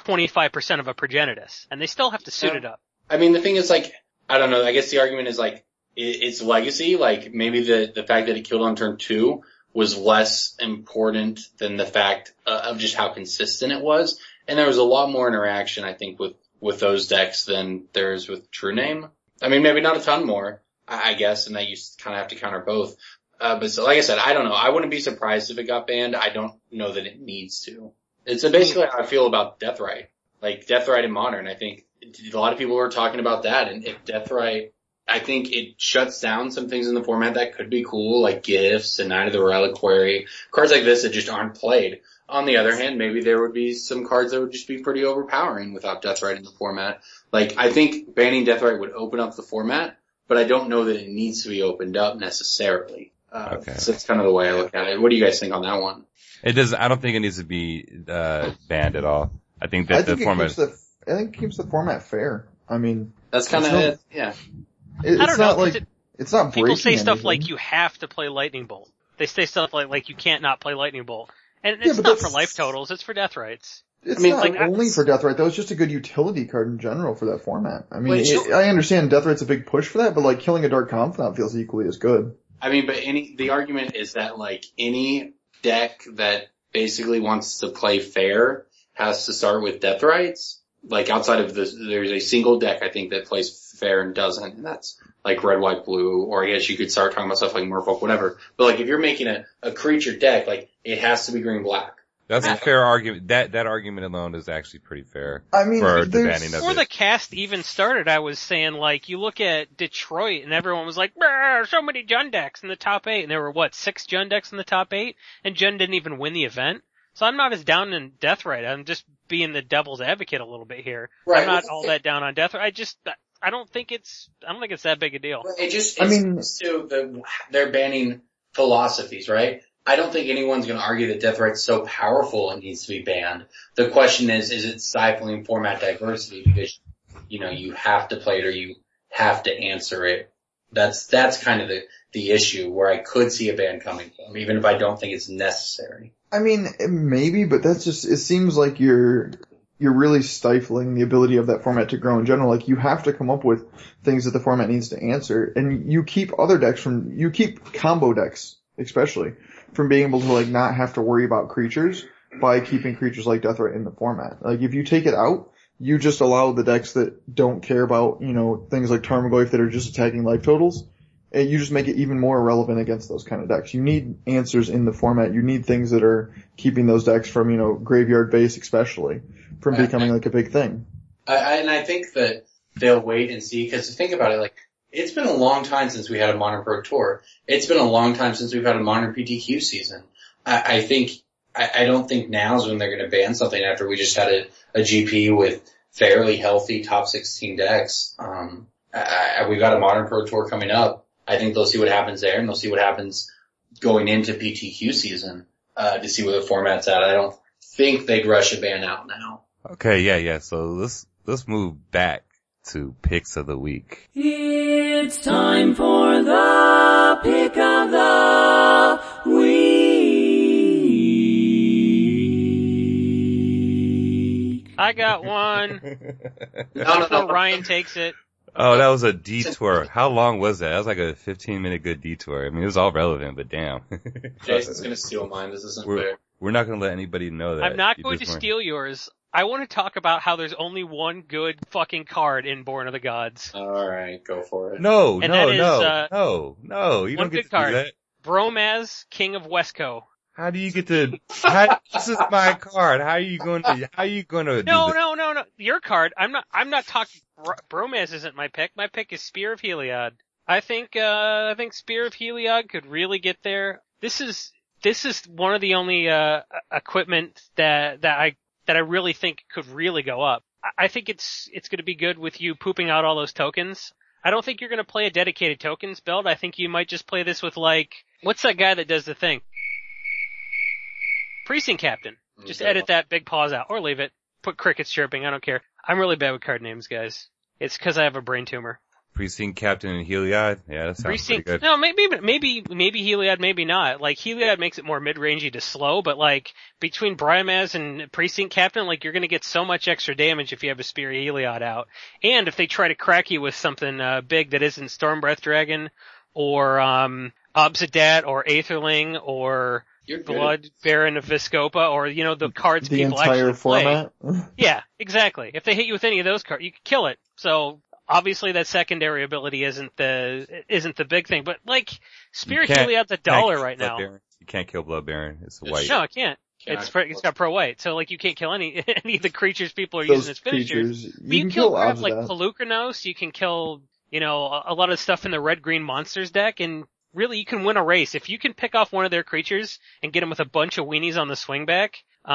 25% of a Progenitus, and they still have to suit it up. I mean, the thing is, like, I don't know, I guess the argument is, like, it's Legacy, like, maybe the fact that it killed on turn 2 was less important than the fact of just how consistent it was, and there was a lot more interaction, I think, with those decks than there is with True Name. I mean, maybe not a ton more, I guess, and that you kind of have to counter both. But so, like I said, I don't know. I wouldn't be surprised if it got banned. I don't know that it needs to. It's basically how I feel about Deathrite. Like, Deathrite in Modern, I think a lot of people were talking about that, and if Deathrite, I think it shuts down some things in the format that could be cool, like Gifts and Night of the Reliquary, cards like this that just aren't played. On the other hand, maybe there would be some cards that would just be pretty overpowering without Deathrite in the format. Like, I think banning Deathrite would open up the format, but I don't know that it needs to be opened up necessarily. Okay. So that's kind of the way I look at it. What do you guys think on that one? It does. I don't think it needs to be banned at all. I think that the format. I think it keeps the format fair. I mean, that's kind of it. Yeah. It's I don't not know, like it's not breaking. People say stuff anything. like you have to play Lightning Bolt. They say stuff like you can't not play Lightning Bolt, and it's not for life totals. It's for death rights. It's not only for Deathrite, though. It's just a good utility card in general for that format. I mean, I understand Deathrite's a big push for that, but like killing a Dark Confidant feels equally as good. I mean, but the argument is that like any deck that basically wants to play fair has to start with Deathrites. Like outside of this, there's a single deck I think that plays fair and doesn't, and that's like red, white, blue, or I guess you could start talking about stuff like Merfolk, whatever. But like if you're making a creature deck, like it has to be green, black. That's a fair argument. That argument alone is actually pretty fair. I mean, for the banning of before it. the cast even started, I was saying like, you look at Detroit and everyone was like, so many Jund decks in the top 8, and there were 6 Jund decks in the top 8, and Jund didn't even win the event. So I'm not as down in Deathrite. I'm just being the devil's advocate a little bit here. Right. I'm not all that down on Deathrite. I don't think it's that big a deal. They're banning philosophies, right? I don't think anyone's going to argue that Deathrite's so powerful it needs to be banned. The question is it stifling format diversity because, you have to play it or you have to answer it. That's kind of the issue where I could see a ban coming from, even if I don't think it's necessary. I mean, maybe, but it seems like you're really stifling the ability of that format to grow in general. Like, you have to come up with things that the format needs to answer, and you keep you keep combo decks, especially, from being able to, like, not have to worry about creatures by keeping creatures like Deathrite in the format. Like, if you take it out, you just allow the decks that don't care about, things like Tarmogoyf that are just attacking life totals, and you just make it even more relevant against those kind of decks. You need answers in the format. You need things that are keeping those decks from, graveyard base especially, from becoming like a big thing. And I think that they'll wait and see, because think about it, like, it's been a long time since we had a Modern Pro Tour. It's been a long time since we've had a Modern PTQ season. I don't think now's when they're going to ban something after we just had a GP with fairly healthy top 16 decks. We got a Modern Pro Tour coming up. I think they'll see what happens there, and they'll see what happens going into PTQ season, to see where the format's at. I don't think they'd rush a ban out now. Okay, yeah. So let's move back to picks of the week. It's time for the pick of the week. I got one. No. Before Ryan takes it. Oh, that was a detour. How long was that? That was like a 15-minute good detour. I mean, it was all relevant, but damn. Jason's going to steal mine. This isn't fair. We're not going to let anybody know that. I'm not going to steal yours. I want to talk about how there's only one good fucking card in Born of the Gods. Alright, go for it. No. You One don't get to card. do that. Bromaz, King of Westco. How do you get to, this is my card. How are you going to do No. that? Your card. I'm not talking, Bromaz isn't my pick. My pick is Spear of Heliod. I think Spear of Heliod could really get there. This is one of the only, equipment that I really think could really go up. I think it's gonna be good with you pooping out all those tokens. I don't think you're gonna play a dedicated tokens build. I think you might just play this with, like, what's that guy that does the thing? Precinct Captain. Just edit that big pause out, or leave it. Put crickets chirping, I don't care. I'm really bad with card names, guys. It's cause I have a brain tumor. Precinct Captain and Heliod? Yeah, that sounds pretty good. No, maybe Heliod, maybe not. Like, Heliod makes it more mid-rangey to slow, but, like, between Brymaz and Precinct Captain, like, you're gonna get so much extra damage if you have a Spear of Heliod out. And if they try to crack you with something, big that isn't Stormbreath Dragon, or, Obsidat, or Aetherling, or Blood Baron of Viscopa, or, the cards the people entire actually play. format. Yeah, exactly. If they hit you with any of those cards, you can kill it. So, obviously that secondary ability isn't the big thing, but, like, Spear of Heliod's $1 right now. You can't kill Blood Baron. It's white. No, it can't. It's got pro white, so, like, you can't kill any of the creatures people are using as finishers. You can kill crap like Pelucanos, you can kill, a lot of stuff in the red-green monsters deck, and really you can win a race. If you can pick off one of their creatures and get them with a bunch of weenies on the swing back,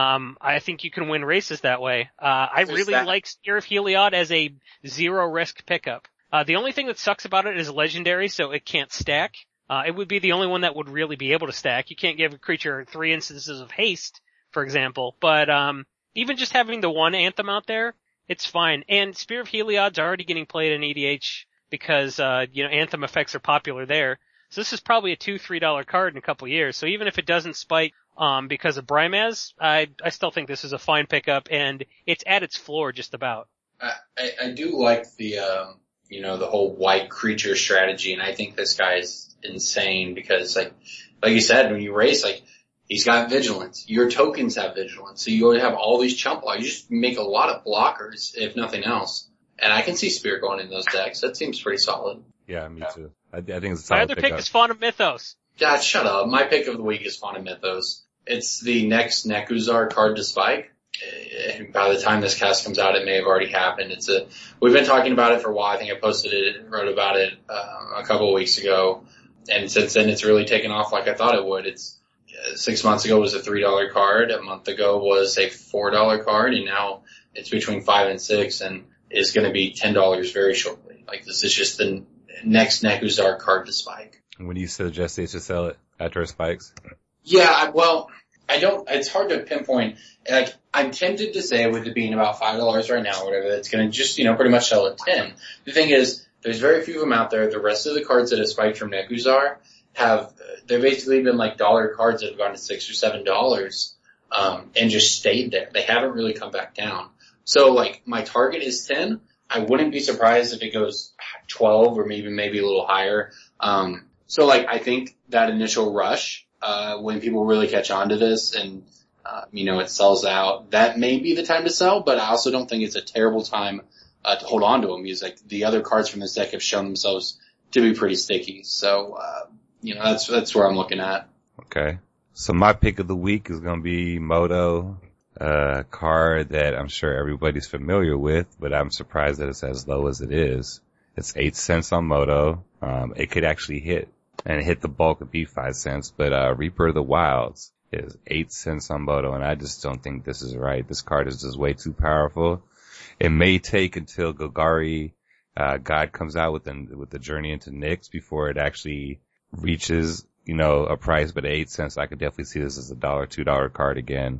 I think you can win races that way. I really like Spear of Heliod as a zero risk pickup. The only thing that sucks about it is legendary, so it can't stack. It would be the only one that would really be able to stack. You can't give a creature 3 instances of haste, for example, but, even just having the one Anthem out there, it's fine. And Spear of Heliod's already getting played in EDH because, Anthem effects are popular there. So this is probably a $2-3 card in a couple years. So even if it doesn't spike, because of Brymaz, I still think this is a fine pickup, and it's at its floor just about. I do like the whole white creature strategy, and I think this guy is insane because, like you said, when you race, like, he's got vigilance. Your tokens have vigilance, so you have all these chump blocks. You just make a lot of blockers, if nothing else. And I can see Spear going in those decks. That seems pretty solid. Yeah, me too. I think it's a solid My other pick is Fawn of Mythos. God, shut up. My pick of the week is Fawn of Mythos. It's the next Nekuzar card to spike. By the time this cast comes out, it may have already happened. We've been talking about it for a while. I think I posted it, wrote about it, a couple of weeks ago. And since then, it's really taken off like I thought it would. 6 months ago was a $3 card. A month ago was a $4 card. And now it's between 5 and 6 and is going to be $10 very shortly. Like, this is just the next Nekuzar card to spike. When you suggest they should sell it after it spikes? Yeah, well, I don't, it's hard to pinpoint. Like, I'm tempted to say with it being about $5 right now or whatever, that's gonna just, pretty much sell at 10. The thing is, there's very few of them out there. The rest of the cards that have spiked from Nekuzar they've basically been like dollar cards that have gone to $6 or $7, and just stayed there. They haven't really come back down. So like, my target is 10. I wouldn't be surprised if it goes 12 or maybe a little higher. So like, I think that initial rush, when people really catch on to this and, it sells out, that may be the time to sell, but I also don't think it's a terrible time, to hold on to them because like the other cards from this deck have shown themselves to be pretty sticky. So, that's where I'm looking at. Okay. So my pick of the week is going to be Moto, a card that I'm sure everybody's familiar with, but I'm surprised that it's as low as it is. It's 8 cents on Moto. It could actually hit the bulk and be 5 cents, but Reaper of the Wilds is 8 cents on Moto, and I just don't think this is right. This card is just way too powerful. It may take until Golgari God comes out with the Journey into Nyx before it actually reaches, a price, but at 8 cents, I could definitely see this as a $1, $2 card again,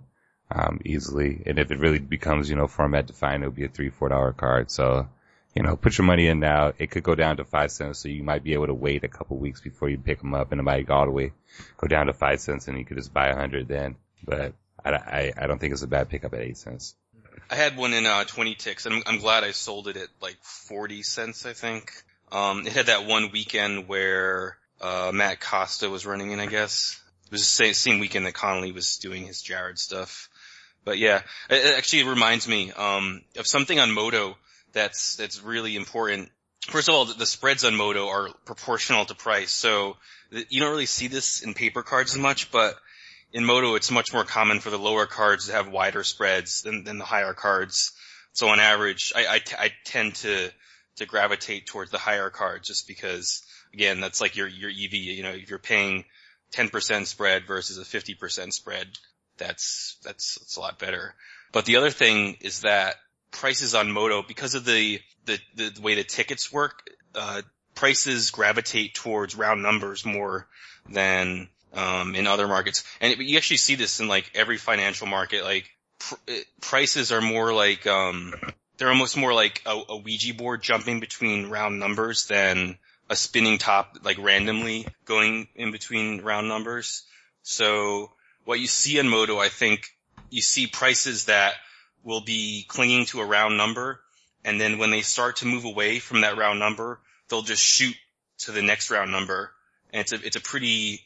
easily. And if it really becomes, format defined, it'll be a $3, $4 card. So, put your money in now. It could go down to 5 cents, so you might be able to wait a couple weeks before you pick them up, and it might all the way go down to 5 cents, and you could just buy 100 then. But I don't think it's a bad pickup at 8 cents. I had one in 20 ticks, and I'm glad I sold it at like 40 cents, I think. It had that one weekend where Matt Costa was running in, I guess. It was the same weekend that Connolly was doing his Jared stuff. But yeah, it actually reminds me of something on Moto that's really important. First of all, the spreads on Moto are proportional to price, so you don't really see this in paper cards as much, but in Moto it's much more common for the lower cards to have wider spreads than the higher cards. So on average, I tend to gravitate towards the higher cards just because, again, that's like your EV, if you're paying 10% spread versus a 50% spread, that's a lot better. But the other thing is that prices on Moto, because of the way the tickets work, prices gravitate towards round numbers more than in other markets. And you actually see this in like every financial market. Like prices are more like they're almost more like a Ouija board jumping between round numbers than a spinning top, like randomly going in between round numbers. So what you see in Moto, I think you see prices that will be clinging to a round number, and then when they start to move away from that round number, they'll just shoot to the next round number. And it's a pretty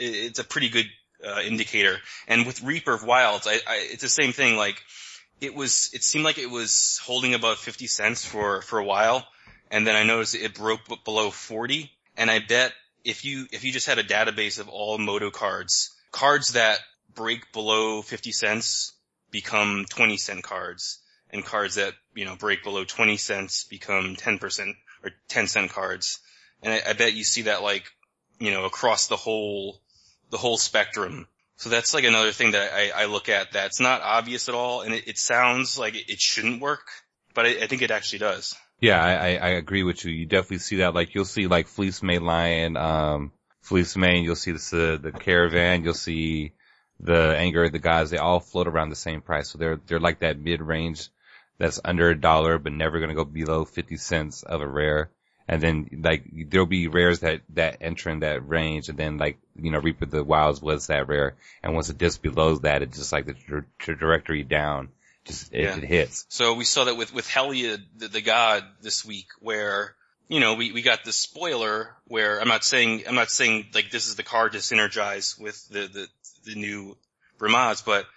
good indicator. And with Reaper of Wilds, it's the same thing. Like it seemed like it was holding above 50 cents for a while. And then I noticed it broke below 40. And I bet if you just had a database of all Moto cards that break below 50 cents become 20 cent cards, and cards that, break below 20 cents become 10% or 10 cent cards. And I bet you see that like, across the whole spectrum. So that's like another thing that I look at that's not obvious at all. And it sounds like it shouldn't work, but I think it actually does. Yeah, I agree with you. You definitely see that. Like, you'll see like Fleece May Lion, Fleece May, you'll see the Caravan, you'll see the Anger of the Gods. They all float around the same price. So they're like that mid-range that's under $1, but never gonna go below 50 cents of a rare. And then like there'll be rares that enter in that range, and then like, Reaper of the Wilds was that rare. And once it dips below that, it's just like the trajectory down. It hits. So we saw that with Heliod, the god this week, where, we got the spoiler where I'm not saying like this is the card to synergize with the new Brimaz, but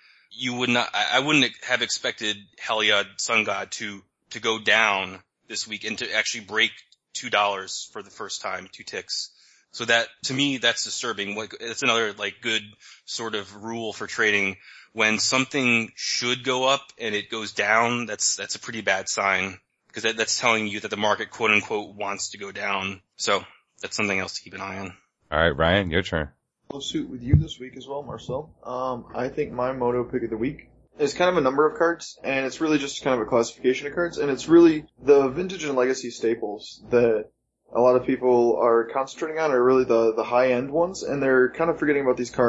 I wouldn't have expected Heliod Sun God to go down this week and to actually break $2 for the first time, 2 ticks. So that, to me, that's disturbing. Like, it's another like good sort of rule for trading. When something should go up and it goes down, that's a pretty bad sign, because that's telling you that the market, quote unquote, wants to go down. So that's something else to keep an eye on. All right, Ryan, your turn. I'll suit with you this week as well, Marcel. I think my Moto pick of the week is kind of a number of cards, and it's really just kind of a classification of cards, and it's really the vintage and legacy staples that a lot of people are concentrating on are really the high-end ones, and they're kind of forgetting about these cards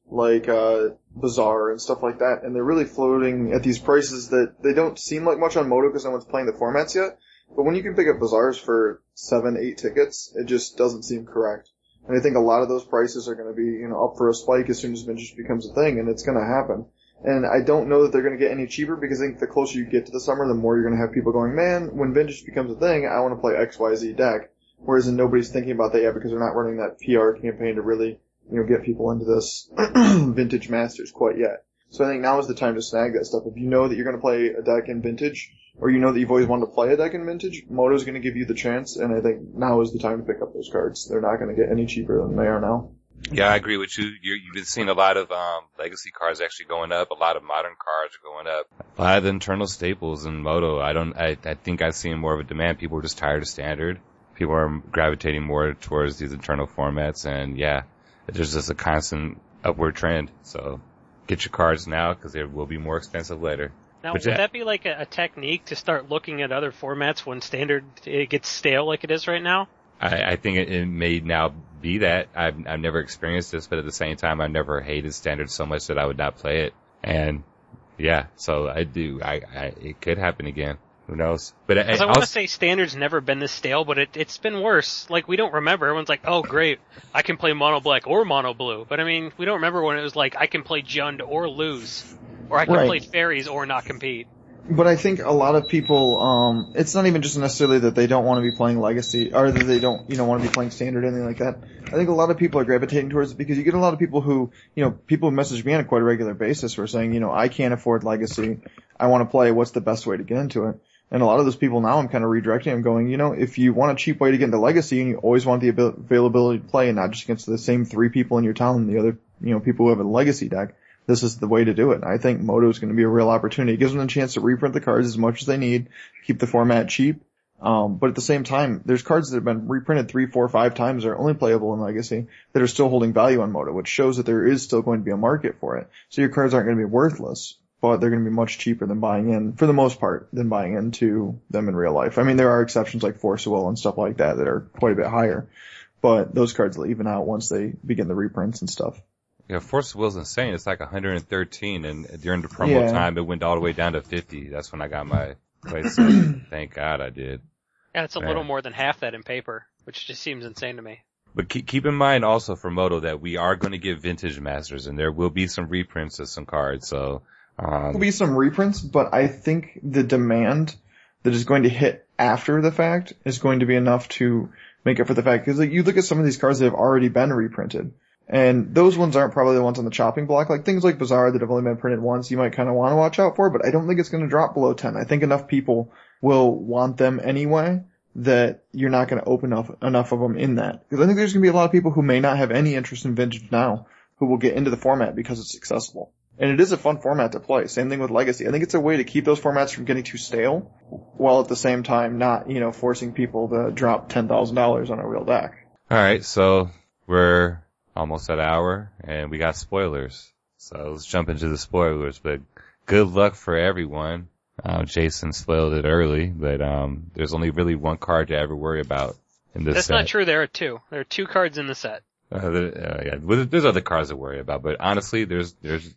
like Bazaar and stuff like that, and they're really floating at these prices that they don't seem like much on Moto because no one's playing the formats yet. But when you can pick up Bazaars for 7-8 tickets, it just doesn't seem correct. And I think a lot of those prices are going to be, up for a spike as soon as Vintage becomes a thing, and it's going to happen. And I don't know that they're going to get any cheaper because I think the closer you get to the summer, the more you're going to have people going, man, when Vintage becomes a thing, I want to play XYZ deck. Whereas nobody's thinking about that yet because they're not running that PR campaign to really, get people into this Vintage Masters quite yet. So I think now is the time to snag that stuff. If you know that you're going to play a deck in Vintage, or you know that you've always wanted to play a deck in Vintage, Moto's going to give you the chance, and I think now is the time to pick up those cards. They're not going to get any cheaper than they are now. Yeah, I agree with you. You've been seeing a lot of legacy cards actually going up. A lot of modern cards are going up. A lot of the internal staples in Moto. I think I've seen more of a demand. People are just tired of standard. People are gravitating more towards these internal formats, and yeah, there's just a constant upward trend. So get your cards now because they will be more expensive later. Now, would that be like a technique to start looking at other formats when standard it gets stale like it is right now? I think it may now be that. I've never experienced this, but at the same time, I've never hated standard so much that I would not play it. And yeah, so I do. It could happen again. Who knows? But I want to say standard's never been this stale, but it's been worse. Like, we don't remember. Everyone's like, oh great, I can play mono black or mono blue. But I mean, we don't remember when it was like, I can play Jund or lose. Or I can play fairies or not compete. But I think a lot of people, it's not even just necessarily that they don't want to be playing Legacy, or that they don't, want to be playing Standard or anything like that. I think a lot of people are gravitating towards it because you get a lot of people who, people who message me on a quite a regular basis who are saying, I can't afford Legacy. I want to play. What's the best way to get into it? And a lot of those people now I'm kind of redirecting. I'm going, if you want a cheap way to get into Legacy and you always want the availability to play and not just against the same 3 people in your town and the other, people who have a Legacy deck, this is the way to do it. I think Moto is going to be a real opportunity. It gives them a chance to reprint the cards as much as they need, keep the format cheap. But at the same time, there's cards that have been reprinted 3, 4, 5 times that are only playable in Legacy that are still holding value on Moto, which shows that there is still going to be a market for it. So your cards aren't going to be worthless, but they're going to be much cheaper than buying in, for the most part, than buying into them in real life. I mean, there are exceptions like Force of Will and stuff like that are quite a bit higher, but those cards will even out once they begin the reprints and stuff. Yeah, Force of Will's insane. It's like 113, and during the promo time, it went all the way down to 50. That's when I got my playset. Thank God I did. Yeah, it's a little more than half that in paper, which just seems insane to me. But keep in mind also for Moto that we are going to get Vintage Masters, and there will be some reprints of some cards. So there will be some reprints, but I think the demand that is going to hit after the fact is going to be enough to make up for the fact. Because you look at some of these cards that have already been reprinted. And those ones aren't probably the ones on the chopping block. Like things like Bazaar that have only been printed once, you might kind of want to watch out for, but I don't think it's going to drop below 10. I think enough people will want them anyway that you're not going to open up enough of them in that. Because I think there's going to be a lot of people who may not have any interest in Vintage now who will get into the format because it's accessible. And it is a fun format to play. Same thing with Legacy. I think it's a way to keep those formats from getting too stale while at the same time not, forcing people to drop $10,000 on a real deck. All right, so we're almost at an hour, and we got spoilers. So let's jump into the spoilers, but good luck for everyone. Jason spoiled it early, but there's only really one card to ever worry about in this set. That's not true, there are 2. There are 2 cards in the set. Yeah, there's other cards to worry about, but honestly, there's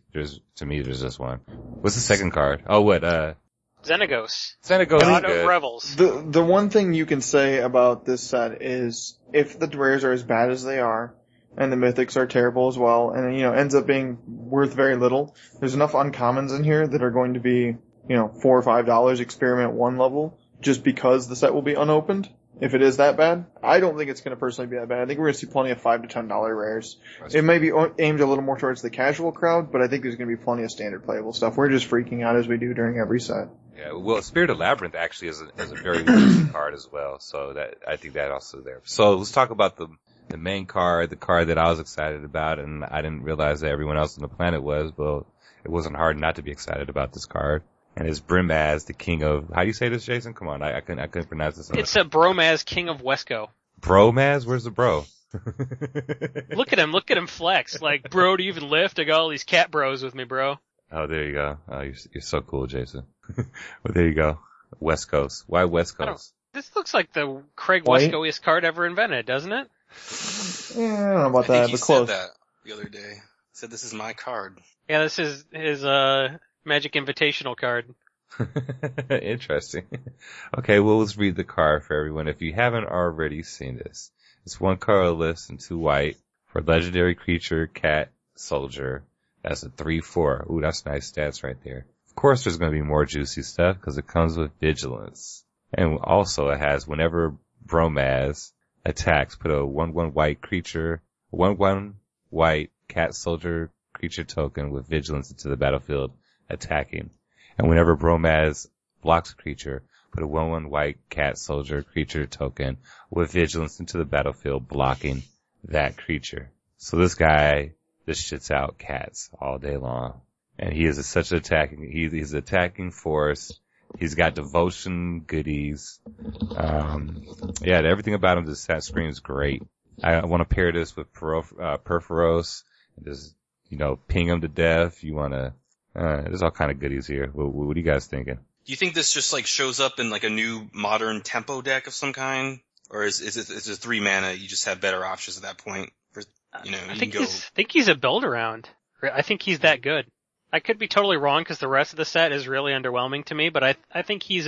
to me, there's just one. What's the second card? Oh, what, Xenagos. Xenagos God is good. of Revels. The one thing you can say about this set is if the rares are as bad as they are, and the mythics are terrible as well, and ends up being worth very little. There's enough uncommons in here that are going to be, $4 or $5 experiment 1 level, just because the set will be unopened. If it is that bad, I don't think it's going to personally be that bad. I think we're going to see plenty of $5 to $10 rares. It may be aimed a little more towards the casual crowd, but I think there's going to be plenty of standard playable stuff. We're just freaking out as we do during every set. Yeah, well, Spirit of Labyrinth actually is a very good card as well, so I think that also there. So let's talk about the main card, the card that I was excited about, and I didn't realize that everyone else on the planet was, but it wasn't hard not to be excited about this card. And it's Brimaz, the king of, how do you say this, Jason? Come on, I couldn't pronounce this. It's a Bromaz, king of Wesco. Bromaz? Where's the bro? Look at him flex. Like, bro, do you even lift? I got all these cat bros with me, bro. Oh, there you go. Oh, you're so cool, Jason. Well, there you go. West Coast. Why West Coast? This looks like the Craig Wesco-iest card ever invented, doesn't it? Yeah, I don't know about I that, think but he close. said that the other day. Said this is my card. Yeah, this is his Magic Invitational card. Interesting. Okay, well, let's read the card for everyone if you haven't already seen this. It's 1 colorless and 2 white for legendary creature, cat, soldier. That's a 3/4. Ooh, that's nice stats right there. Of course there's going to be more juicy stuff because it comes with vigilance. And also it has whenever Bromaz attacks, put a 1/1 white creature, 1/1 white cat soldier creature token with vigilance into the battlefield attacking. And whenever Bromaz blocks a creature, put a 1/1 white cat soldier creature token with vigilance into the battlefield blocking that creature. So this guy just shits out cats all day long. And he is such an attacking, he's an attacking force. He's got devotion goodies. Yeah, everything about him just screams great. I want to pair this with Perforos and just, ping him to death. You want to, there's all kind of goodies here. What are you guys thinking? Do you think this just like shows up in like a new modern tempo deck of some kind? Or is it 3 mana, you just have better options at that point? I think he's a build around. I think he's that good. I could be totally wrong because the rest of the set is really underwhelming to me, but I think he's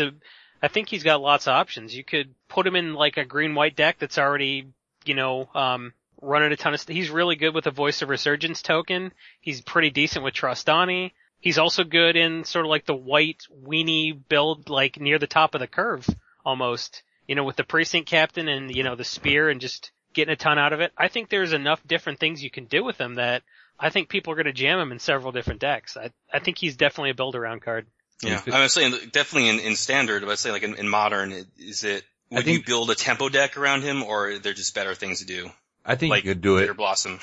got lots of options. You could put him in like a green-white deck that's already, running a ton of he's really good with a Voice of Resurgence token. He's pretty decent with Trostani. He's also good in sort of like the white weenie build, like near the top of the curve, almost. With the Precinct Captain and, the Spear and just getting a ton out of it. I think there's enough different things you can do with him that I think people are going to jam him in several different decks. I think he's definitely a build-around card. Yeah, I was saying definitely in standard, but I'd say like in modern, would you build a tempo deck around him, or are there just better things to do? I think like you could do it. Bitter Blossom.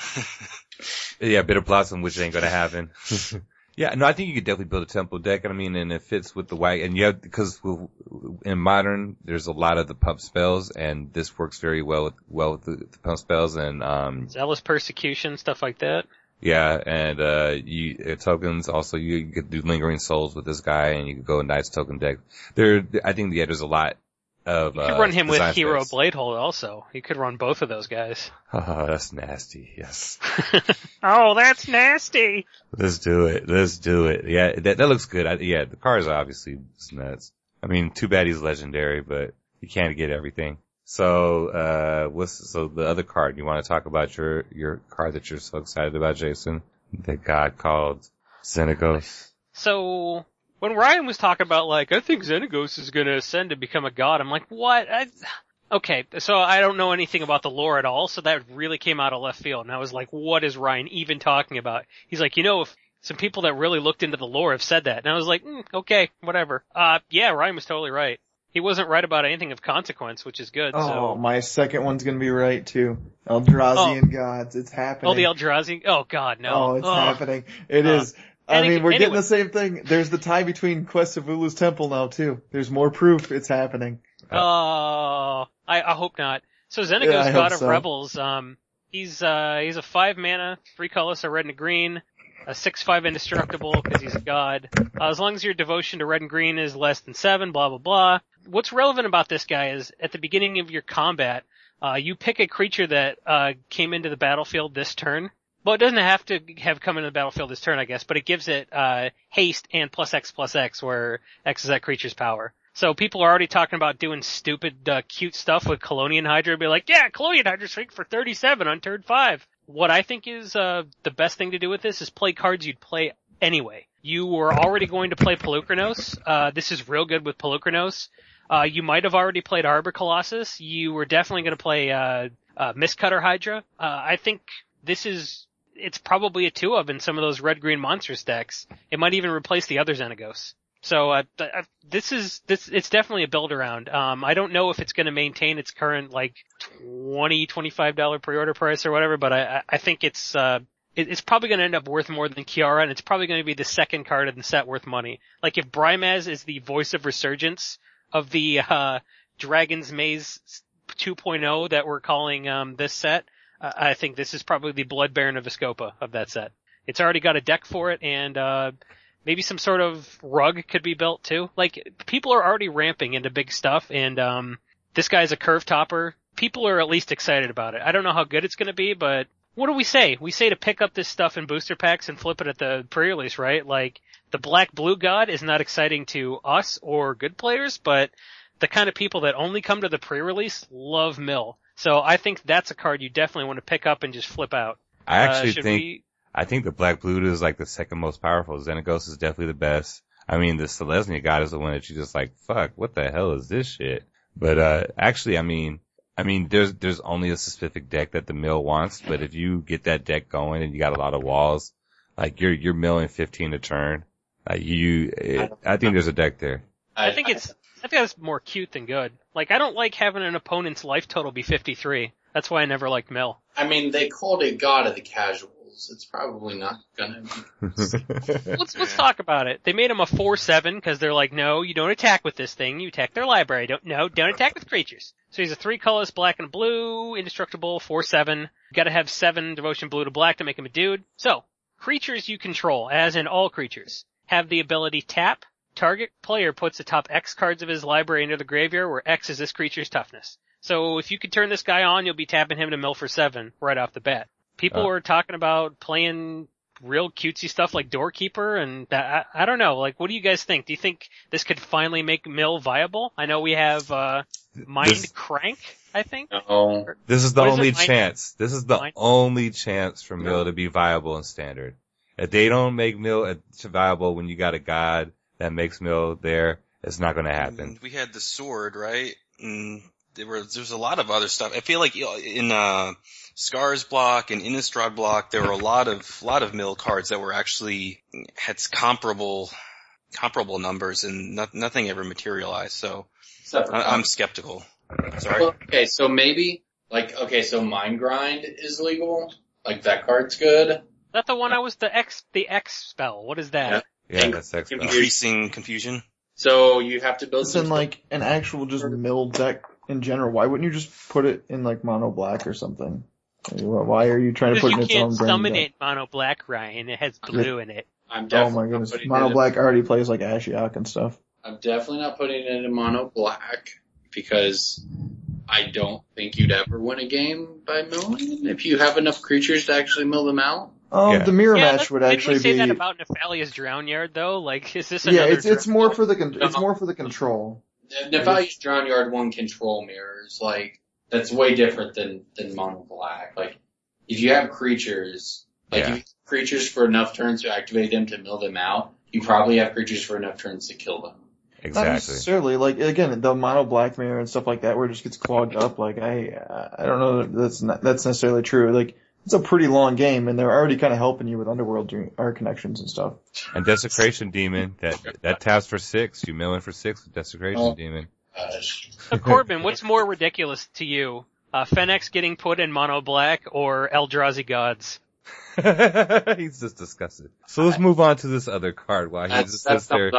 Yeah, Bitter Blossom, which ain't gonna happen. Yeah, no, I think you could definitely build a tempo deck, and it fits with the white, and because in modern, there's a lot of the pump spells, and this works very well with the pump spells, and, Zealous Persecution, stuff like that. Yeah, and, tokens, also, you could do Lingering Souls with this guy, and you could go a nice token deck. I think, there's a lot of, you could run him with Hero Bladehold also. You could run both of those guys. Oh, that's nasty, yes. Oh, that's nasty! Let's do it. Yeah, that looks good. The card is obviously nuts. I mean, too bad he's legendary, but you can't get everything. So, the other card? You want to talk about your card that you're so excited about, Jason? The god called Xenagos. So, when Ryan was talking about I think Xenagos is gonna ascend and become a god, I'm like, what? Okay, so I don't know anything about the lore at all, so that really came out of left field, and I was like, what is Ryan even talking about? He's like, if some people that really looked into the lore have said that, and I was like, okay, whatever. Yeah, Ryan was totally right. He wasn't right about anything of consequence, which is good. Oh, my second one's gonna be right too. Eldrazian gods, it's happening. Oh, the Eldrazian, oh god, no. Oh, it's happening. It is. I mean, we're getting the same thing. There's the tie between Quest of Ulu's Temple now too. There's more proof it's happening. Oh, I hope not. So Xenagos, God of Rebels, he's a 5 mana, 3 colors, a red and a green, a 6/5 indestructible because he's a god. As long as your devotion to red and green is less than 7, blah blah blah. What's relevant about this guy is at the beginning of your combat, you pick a creature that came into the battlefield this turn. Well, it doesn't have to have come into the battlefield this turn, I guess, but it gives it haste and +X, where X is that creature's power. So people are already talking about doing stupid, cute stuff with Colonian Hydra. Be like, yeah, Colonian Hydra Shrink for 37 on turn 5. What I think is the best thing to do with this is play cards you'd play anyway. You were already going to play Polukranos. This is real good with Polukranos. You might have already played Arbor Colossus. You were definitely going to play Mistcutter Hydra. I think it's probably a 2-of in some of those red-green monstrous decks. It might even replace the other Xenagos. So, it's definitely a build around. I don't know if it's going to maintain its current, $20-25 pre-order price or whatever, but I think it's probably going to end up worth more than Kiara, and it's probably going to be the second card in the set worth money. Like, if Brymaz is the Voice of Resurgence of the, Dragon's Maze 2.0 that we're calling, this set, I think this is probably the Blood Baron of Vizkopa of that set. It's already got a deck for it, and, maybe some sort of rug could be built too. People are already ramping into big stuff, and this guy's a curve topper. People are at least excited about it. I don't know how good it's going to be, but what do we say? We say to pick up this stuff in booster packs and flip it at the pre-release, right? Like, the Black Blue God is not exciting to us or good players, but the kind of people that only come to the pre-release love Mill. So I think that's a card you definitely want to pick up and just flip out. I actually I think the Black Blue is like the second most powerful. Xenagos is definitely the best. I mean, the Selesnya God is the one that you just like, fuck, what the hell is this shit? But, actually, I mean, there's only a specific deck that the Mill wants, but if you get that deck going and you got a lot of walls, like you're milling 15 a turn, I think there's a deck there. I think it's more cute than good. Like, I don't like having an opponent's life total be 53. That's why I never liked Mill. I mean, they called it God of the Casuals. It's probably not gonna be. Let's talk about it. They made him a 4/7 because they're like, no, you don't attack with this thing. You attack their library. Don't attack with creatures. So he's a 3 colors, black and blue, indestructible, 4/7. Gotta have 7 devotion blue to black to make him a dude. So, creatures you control, as in all creatures, have the ability tap. Target player puts the top X cards of his library into the graveyard, where X is this creature's toughness. So if you could turn this guy on, you'll be tapping him to mill for 7 right off the bat. People were talking about playing real cutesy stuff like Doorkeeper, and I don't know. Like, what do you guys think? Do you think this could finally make Mill viable? I know we have Mind Crank, I think. No. This is the only chance. This is the only chance for Mill to be viable in Standard. If they don't make Mill viable when you got a god that makes Mill there, it's not going to happen. We had the sword, right? And there's a lot of other stuff. I feel like in Scars block and Innistrad block, there were a lot of Mill cards that were actually had comparable numbers, and nothing ever materialized. So I'm skeptical. Sorry. Well, okay, so maybe so Mind Grind is legal. Like that card's good. Is that the one I was the X spell? What is that? Yeah, that's X spell. Increasing confusion. So you have to build It's in like an actual just Mill deck in general. Why wouldn't you just put it in like mono black or something? Why are you trying to put it in its own brand? Because you can't summon it mono black, Ryan. It has blue in it. Oh my goodness. Mono black already plays like Ashiok and stuff. I'm definitely not putting it in mono black because I don't think you'd ever win a game by milling if you have enough creatures to actually mill them out. The mirror match would actually be. Didn't we say that about Nephalia's Drownyard though? Like, is this another? Yeah, it's more for the control. Nephalia's Drownyard won control mirrors. Like, that's way different than mono black. Like, if you have creatures, if you have creatures for enough turns to activate them to mill them out, you probably have creatures for enough turns to kill them. Exactly. Not necessarily. Like, again, the mono black mirror and stuff like that where it just gets clogged up. Like, I don't know that's necessarily true. Like, it's a pretty long game, and they're already kind of helping you with Underworld art connections and stuff. And Desecration Demon, that taps for 6. You mill in for 6 with Desecration Demon. So Corbin, what's more ridiculous to you? Fennex getting put in mono black or Eldrazi Gods? He's just disgusted. So let's move on to this other card while he just sits there.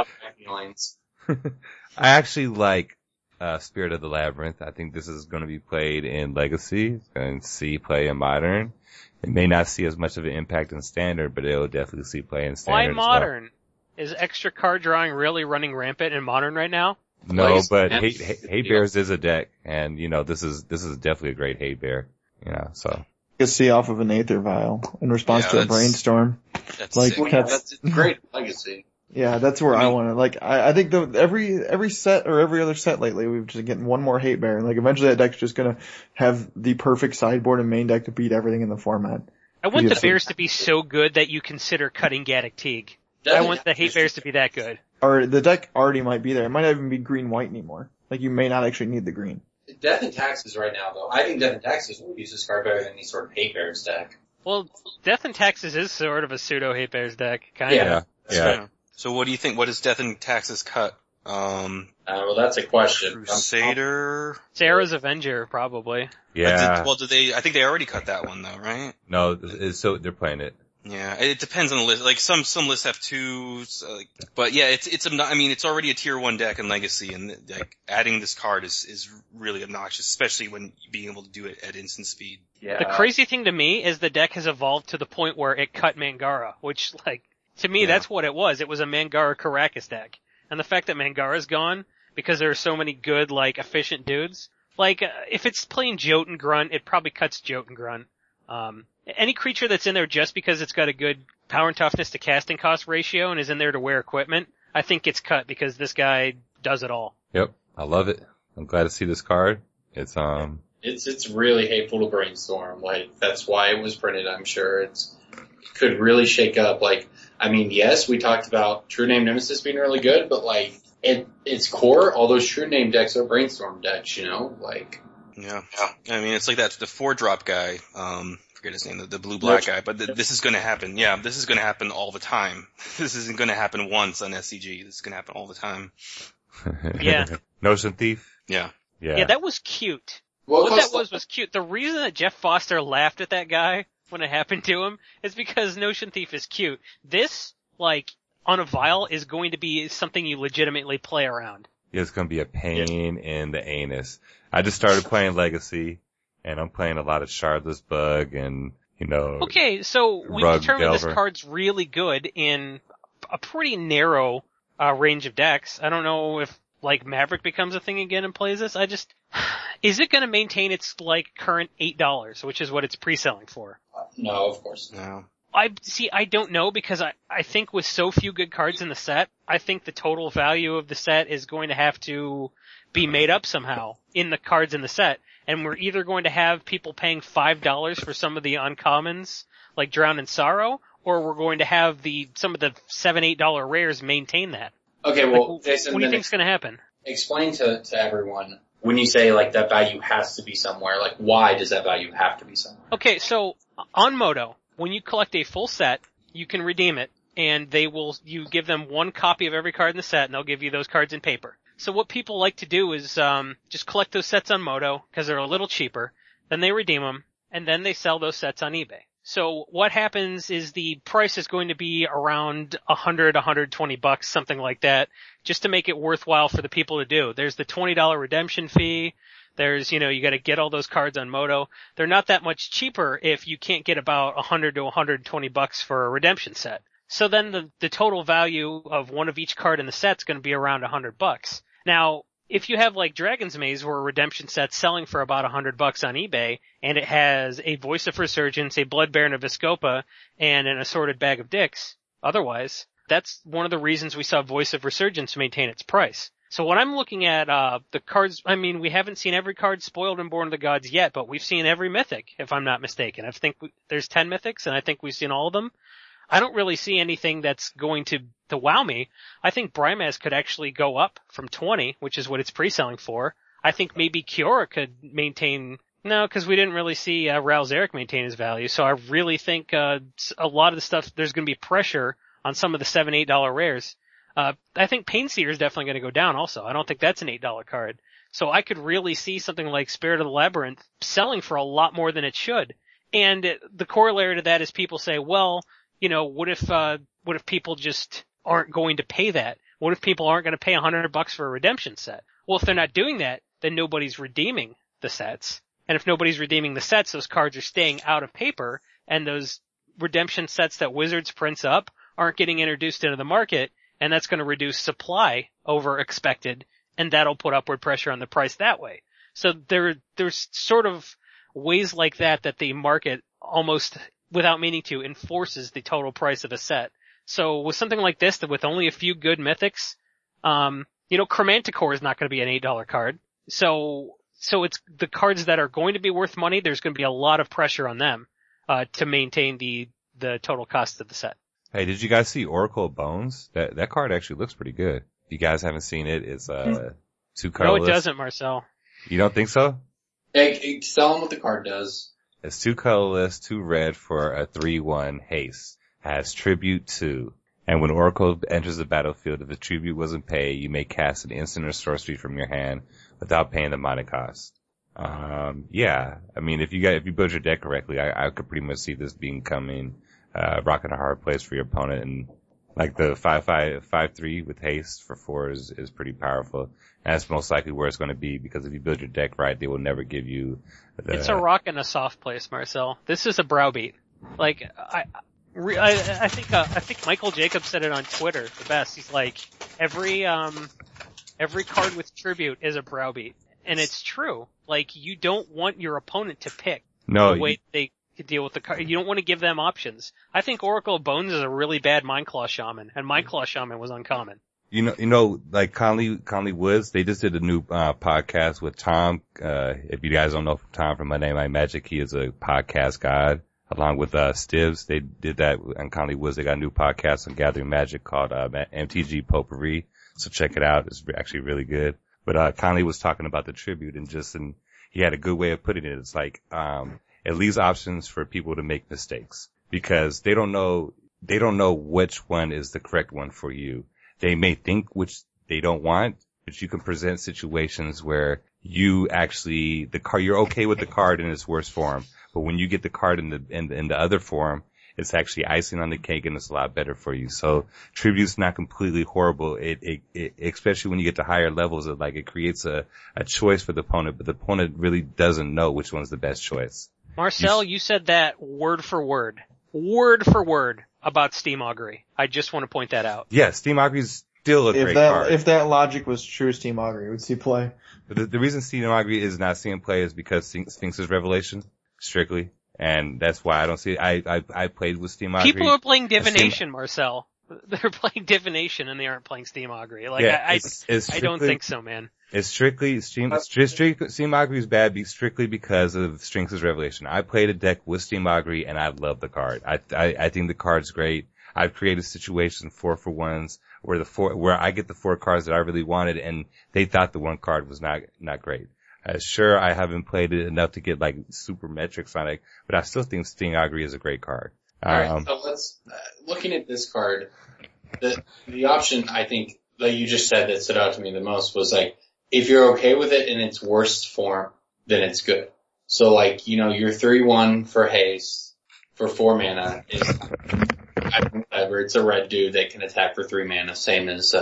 I actually like Spirit of the Labyrinth. I think this is going to be played in Legacy. It's going to see play in Modern. It may not see as much of an impact in Standard, but it'll definitely see play in Standard. Why Modern? Is extra card drawing really running rampant in Modern right now? No, but Hate Bears is a deck, and this is definitely a great Hate Bear. So. You see off of an Aether Vial in response to a Brainstorm. That's great Legacy. Yeah, that's where I want to, like, I think every set or every other set lately, we've just getting one more Hate Bear, and like eventually that deck's just gonna have the perfect sideboard and main deck to beat everything in the format. I want the Bears to be so good that you consider cutting Gaddock Teague. I want the Hate Bears to be that good. Or the deck already might be there. It might not even be green-white anymore. Like, you may not actually need the green. Death and Taxes right now, though. I think Death and Taxes will use this card better than any sort of Hate Bears deck. Well, Death and Taxes is sort of a pseudo Hate Bears deck, kind of. Yeah. So what do you think? What does Death and Taxes cut? Well, that's a question. Crusader? Sarah's Avenger, probably. Yeah. I think they already cut that one though, right? No, so they're playing it. Yeah, it depends on the list. Like some lists have 2, but yeah, it's already a tier 1 deck in Legacy, and like adding this card is really obnoxious, especially when being able to do it at instant speed. Yeah. The crazy thing to me is the deck has evolved to the point where it cut Mangara, which to me that's what it was. It was a Mangara Karakas deck. And the fact that Mangara's gone, because there are so many good, efficient dudes, if it's playing Jotun Grunt, it probably cuts Jotun Grunt. Any creature that's in there just because it's got a good power and toughness to casting cost ratio and is in there to wear equipment, I think gets cut because this guy does it all. Yep, I love it. I'm glad to see this card. It's really hateful to Brainstorm. Like, that's why it was printed, I'm sure. It could really shake up. Like, I mean, yes, we talked about True Name Nemesis being really good, but like, its core, all those True Name decks are Brainstorm decks, you know? Like. Yeah. I mean, it's like that, the 4-drop guy, forget his name, the blue-black guy, but this is gonna happen. Yeah, this is gonna happen all the time. This isn't gonna happen once on SCG. This is gonna happen all the time. Yeah. Notion Thief? Yeah. Yeah, that was cute. Well, What that was cute. The reason that Jeff Foster laughed at that guy when it happened to him is because Notion Thief is cute. This, like, on a vial is going to be something you legitimately play around. Yeah, it's gonna be a pain in the anus. I just started playing Legacy, and I'm playing a lot of Shardless Bug and, you know. Okay, so we Rug determined Delver. this card's really good in a pretty narrow range of decks. I don't know if, like, Maverick becomes a thing again and plays this. Is it going to maintain its, like, current $8, which is what it's pre-selling for? No, of course not. No. I don't know because I think with so few good cards in the set, I think the total value of the set is going to have to be made up somehow in the cards in the set. And we're either going to have people paying $5 for some of the uncommons, like Drown in Sorrow, or we're going to have some of the $7, $8 rares maintain that. Okay, well, Like, Jason, what do you then think's going to happen? explain to everyone, when you say, like, that value has to be somewhere, like, why does that value have to be somewhere? Okay, so on Moto, when you collect a full set, you can redeem it, and you give them one copy of every card in the set, and they'll give you those cards in paper. So what people like to do is just collect those sets on Moto, because they're a little cheaper, then they redeem them, and then they sell those sets on eBay. So what happens is the price is going to be around $100, $120, something like that, just to make it worthwhile for the people to do. There's the $20 redemption fee. There's, you gotta get all those cards on Moto. They're not that much cheaper if you can't get about $100 to $120 for a redemption set. So then the total value of one of each card in the set's gonna be around $100. Now, if you have like Dragon's Maze where a redemption set's selling for about $100 on eBay, and it has a Voice of Resurgence, a Blood Baron of Viscopa, and an assorted bag of dicks, otherwise, that's one of the reasons we saw Voice of Resurgence maintain its price. So when I'm looking at the cards, I mean, we haven't seen every card spoiled and Born of the Gods yet, but we've seen every mythic, if I'm not mistaken. I think there's 10 mythics, and I think we've seen all of them. I don't really see anything that's going to wow me. I think Brimaz could actually go up from 20, which is what it's pre-selling for. I think maybe Kiora could maintain, no, because we didn't really see Ral Zarek maintain his value, so I really think a lot of the stuff, there's going to be pressure on some of the $7, $8 rares. I think Painseer is definitely going to go down also. I don't think that's an $8 card. So I could really see something like Spirit of the Labyrinth selling for a lot more than it should. And the corollary to that is people say, well, what if people just aren't going to pay that? What if people aren't going to pay $100 for a redemption set? Well, if they're not doing that, then nobody's redeeming the sets. And if nobody's redeeming the sets, those cards are staying out of paper, and those redemption sets that Wizards prints up aren't getting introduced into the market, and that's going to reduce supply over expected, and that'll put upward pressure on the price that way. So there's sort of ways like that the market almost, without meaning to, enforces the total price of a set. So with something like this, that with only a few good mythics, Chromanticore is not going to be an $8 card. So it's the cards that are going to be worth money, there's going to be a lot of pressure on them, to maintain the total cost of the set. Hey, did you guys see Oracle of Bones? That card actually looks pretty good. If you guys haven't seen it, it's, 2 colorless. No, it doesn't, Marcel. You don't think so? Hey, tell them what the card does. It's 2 colorless, 2 red for a 3/1 haste. Has Tribute 2. And when Oracle enters the battlefield, if the tribute wasn't paid, you may cast an instant or sorcery from your hand without paying the mana cost. Yeah. I mean, if you build your deck correctly, I could pretty much see this becoming, rocking a hard place for your opponent. And like the 5/3 with haste for 4 is pretty powerful. And that's most likely where it's going to be, because if you build your deck right, they will never give you It's a rock in a soft place, Marcel. This is a browbeat. Like, I think Michael Jacobs said it on Twitter the best. He's like, every card with tribute is a browbeat. And it's true. Like, you don't want your opponent to pick the way to deal with the card. You don't want to give them options. I think Oracle of Bones is a really bad Mind Claw Shaman, and Mind Claw Shaman was uncommon. You know, like Conley Woods, they just did a new, podcast with Tom. If you guys don't know Tom from Monday Night Magic, he is a podcast god, along with, Stibbs. They did that on Conley Woods. They got a new podcast on Gathering Magic called, MTG Potpourri. So check it out. It's actually really good. But, Conley was talking about the tribute and he had a good way of putting it. It's like, it leaves options for people to make mistakes because they don't know which one is the correct one for you. They may think which they don't want, but you can present situations where you're okay with the card in its worst form, but when you get the card in the other form, it's actually icing on the cake and it's a lot better for you. So tribute's not completely horrible. It especially when you get to higher levels, it creates a choice for the opponent, but the opponent really doesn't know which one's the best choice. Marcel, you said that word for word about Steam Augury. I just want to point that out. Yeah, Steam Augury is still a great card. If that logic was true, Steam Augury would see play. But the reason Steam Augury is not seeing play is because Sphinx's Revelation, strictly. And that's why I don't see it. I played with Steam Augury. People are playing Divination, Marcel. They're playing Divination and they aren't playing Steam Augury. I don't think so, man. It's strictly Steam Augury is bad strictly because of Sphinx's Revelation. I played a deck with Steam Augury and I love the card. I think the card's great. I've created situations 4-for-1s where I get the 4 cards that I really wanted and they thought the one card was not great. Sure, I haven't played it enough to get super metrics on it, but I still think Steam Augury is a great card. Alright, so let's, looking at this card, the option I think that you just said that stood out to me the most was if you're okay with it in its worst form, then it's good. So your 3/1 for haste for 4 mana is, whatever, it's a red dude that can attack for 3 mana, same as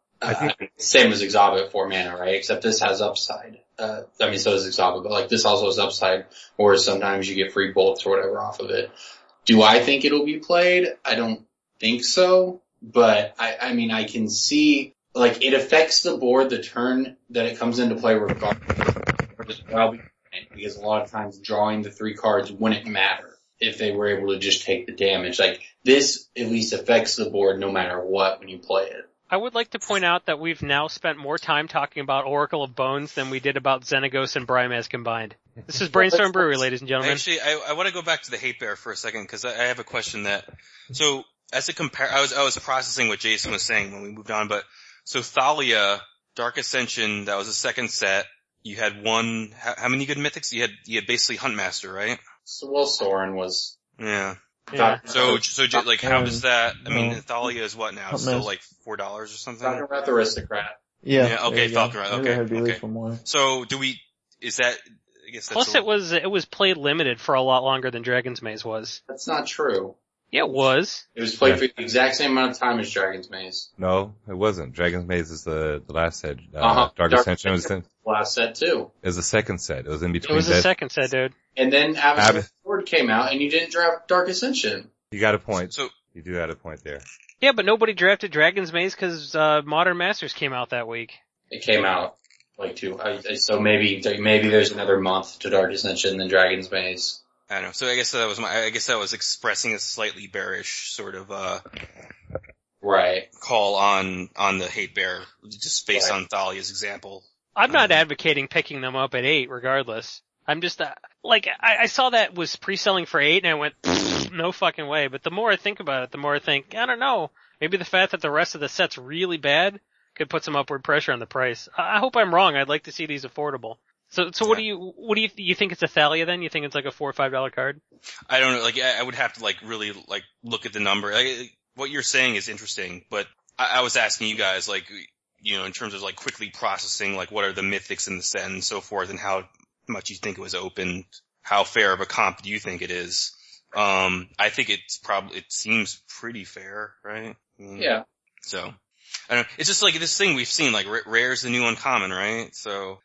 Exaba at 4 mana, right? Except this has upside. So does Exaba, but this also has upside, or sometimes you get free bolts or whatever off of it. Do I think it'll be played? I don't think so, but I can see, it affects the board the turn that it comes into play regardless. Because a lot of times drawing the 3 cards wouldn't matter if they were able to just take the damage. This at least affects the board no matter what when you play it. I would like to point out that we've now spent more time talking about Oracle of Bones than we did about Xenagos and Brimaz combined. This is Brainstorm Brewery, ladies and gentlemen. Actually, I want to go back to the Hate Bear for a second because I have a question so as a I was processing what Jason was saying when we moved on, but so Thalia, Dark Ascension, that was the second set. You had how many good mythics? You had basically Huntmaster, right? So, Sorin was. Yeah. Yeah. So how does that, Thalia is what now? It's still $4 or something? Talking about the Aristocrat. Yeah. Okay, Falcon, okay. So I guess that's Plus it was played limited for a lot longer than Dragon's Maze was. That's not true. Yeah, it was. It was played for the exact same amount of time as Dragon's Maze. No, it wasn't. Dragon's Maze is the last set. Dark Ascension was the last set too. It was the second set. It was in between. It was the second set, dude. And then Abyssal Sword came out and you didn't draft Dark Ascension. You got a point. So you do have a point there. Yeah, but nobody drafted Dragon's Maze because Modern Masters came out that week. It came out so maybe there's another month to Dark Ascension than Dragon's Maze. I don't know. So I guess that was expressing a slightly bearish sort of right call on the Hate Bear, just based on Thalia's example. I'm not advocating picking them up at 8 regardless. I'm just, I saw that was pre-selling for 8 and I went, no fucking way. But the more I think about it, the more I think, I don't know, maybe the fact that the rest of the set's really bad could put some upward pressure on the price. I hope I'm wrong. I'd like to see these affordable. So what do you think it's a Thalia then? You think it's like a $4 or $5 card? I don't know, I would have to really look at the number. What you're saying is interesting, but I was asking you guys in terms of quickly processing what are the mythics in the set and so forth and how much you think it was open, how fair of a comp do you think it is? I think it seems pretty fair, right? Yeah. So, I don't know, it's just this thing we've seen, rare's the new uncommon, right? So,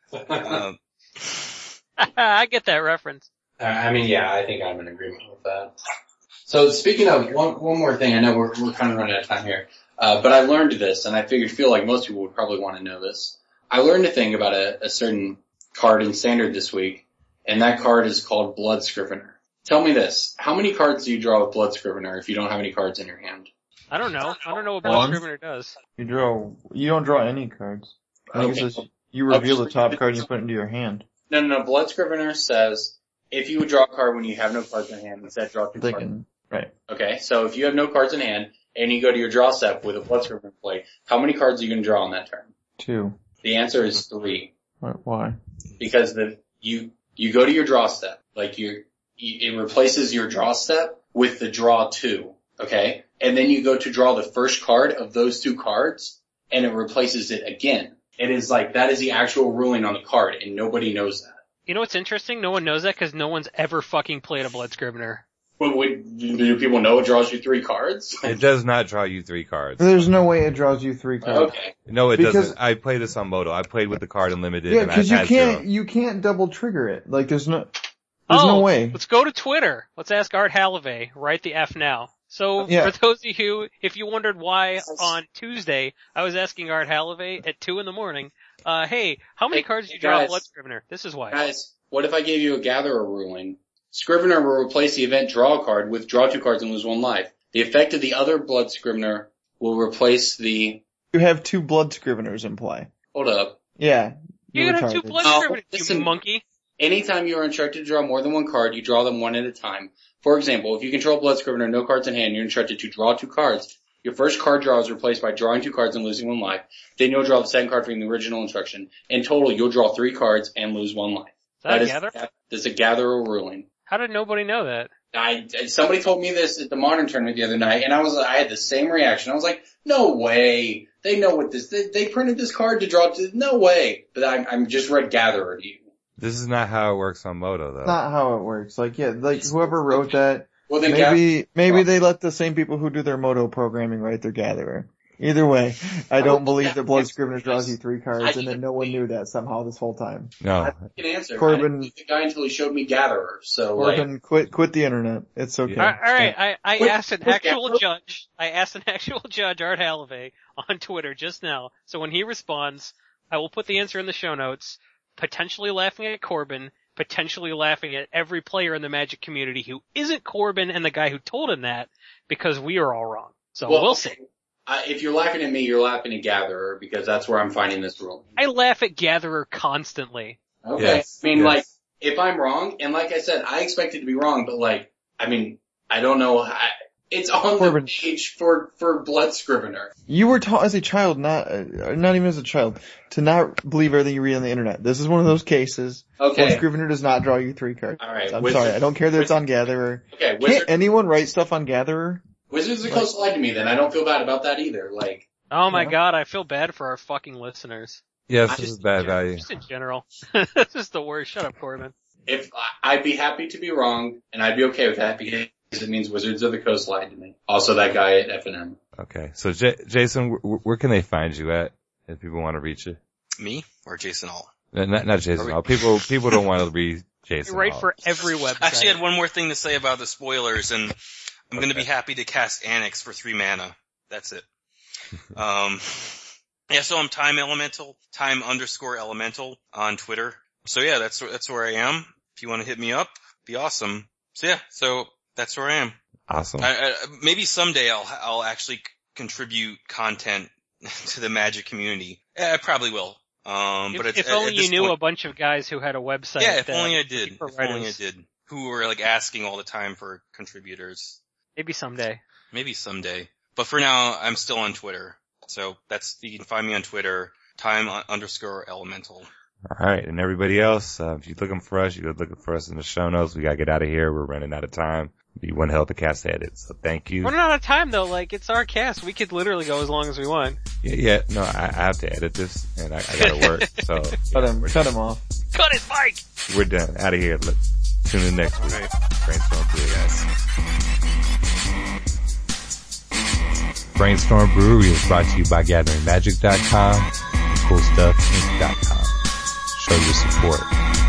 I get that reference. Yeah, I think I'm in agreement with that. So speaking of one more thing, I know we're kind of running out of time here, but I learned this, and I feel like most people would probably want to know this. I learned a thing about a certain card in Standard this week, and that card is called Blood Scrivener. Tell me this. How many cards do you draw with Blood Scrivener if you don't have any cards in your hand? I don't know. I don't know what Blood Scrivener does. You don't draw any cards. I think it says you reveal the top card and you put it into your hand. No. Blood Scrivener says if you would draw a card when you have no cards in hand, instead draw 2 cards. Right. Okay, so if you have no cards in hand and you go to your draw step with a Blood Scrivener play, how many cards are you going to draw on that turn? 2. The answer is 3. Why? Because you go to your draw step, like it replaces your draw step with the draw 2, okay? And then you go to draw the first card of those 2 cards, and it replaces it again. It is like, that is the actual ruling on the card, and nobody knows that. You know what's interesting? No one knows that because no one's ever fucking played a Blood Scrivener. Well, do people know it draws you 3 cards? It does not draw you 3 cards. There's no way it draws you 3 cards. Okay. No, it doesn't. I played this on Moto. I played with the card unlimited. Yeah, and because I had you can't double trigger it. Like there's no way. Let's go to Twitter. Let's ask Art Halavey. Write the F now. So for those of you, if you wondered why on Tuesday I was asking Art Halavey at 2 a.m, hey, how many cards do you draw Blood Scrivener? This is why. Guys, what if I gave you a Gatherer ruling? Scrivener will replace the event draw card with draw 2 cards and lose 1 life. The effect of the other Blood Scrivener will replace the... You have 2 Blood Scriveners in play. Hold up. Yeah. You're gonna have 2 Blood Scriveners, you monkey. Anytime you are instructed to draw more than 1 card, you draw them 1 at a time. For example, if you control Blood Scrivener, no cards in hand, you're instructed to draw 2 cards. Your first card draw is replaced by drawing 2 cards and losing 1 life. Then you'll draw the second card from the original instruction. In total, you'll draw 3 cards and lose 1 life. That's a Gatherer ruling. How did nobody know that? Somebody told me this at the Modern tournament the other night, and I had the same reaction. I was like, no way. They know what this, they printed this card to draw to, no way. But I'm just read Gatherer to you. This is not how it works on Moto, though. Not how it works. Like, whoever wrote that, well, then maybe they let the same people who do their Moto programming write their Gatherer. Either way, I don't believe that Blood Scrivener draws you 3 cards and that no one knew that somehow this whole time. No. I can answer. Corbin, I didn't believe the guy until he showed me Gatherer, so Corbin, quit the internet. It's okay. Alright, I asked an actual judge, Art Halavey, on Twitter just now, so when he responds, I will put the answer in the show notes, potentially laughing at Corbin, potentially laughing at every player in the Magic community who isn't Corbin and the guy who told him that, because we are all wrong. So we'll see. If you're laughing at me, you're laughing at Gatherer, because that's where I'm finding this ruling. I laugh at Gatherer constantly. Okay. Yes, I mean, like, if I'm wrong, and like I said, I expected to be wrong, but like, I mean, I don't know, it's on the page for Blood Scrivener. You were taught as a child, not even as a child, to not believe everything you read on the internet. This is one of those cases. Okay. Blood Scrivener does not draw you 3 cards. Alright. I'm sorry, I don't care that it's on Gatherer. Okay, Can't anyone write stuff on Gatherer? Wizards of the Coast lied to me then. I don't feel bad about that either. Like. Oh my god, I feel bad for our fucking listeners. Yes, this is bad value. Just in general. This is the worst. Shut up, Corbin. I'd be happy to be wrong, and I'd be okay with that because it means Wizards of the Coast lied to me. Also that guy at F&M. Okay, so Jason, where can they find you at if people want to reach you? Me or Jason Hall? Not Jason Hall. People don't want to read Jason Hall. Right for every website. Actually, I had one more thing to say about the spoilers, and I'm going to be happy to cast Annex for 3 mana. That's it. Yeah, so I'm time_elemental on Twitter. So yeah, that's where I am. If you want to hit me up, be awesome. So yeah, that's where I am. Awesome. Maybe someday I'll actually contribute content to the Magic community. I probably will. But if only you knew a bunch of guys who had a website. Yeah, if only I did. Who were like asking all the time for contributors. Maybe someday. But for now, I'm still on Twitter. So you can find me on Twitter, time_elemental. Alright, and everybody else, if you're looking for us, you go looking for us in the show notes. We gotta get out of here. We're running out of time. Be one hell of a cast to edit, so thank you. We're not out of time though, like, it's our cast. We could literally go as long as we want. Yeah, no, I have to edit this, and I gotta work, so. Cut him off. Cut his mic! We're done. Out of here. Let's tune in next week. Brainstorm Brewery, guys. Brainstorm Brewery is brought to you by GatheringMagic.com and CoolStuffInc.com. Show your support.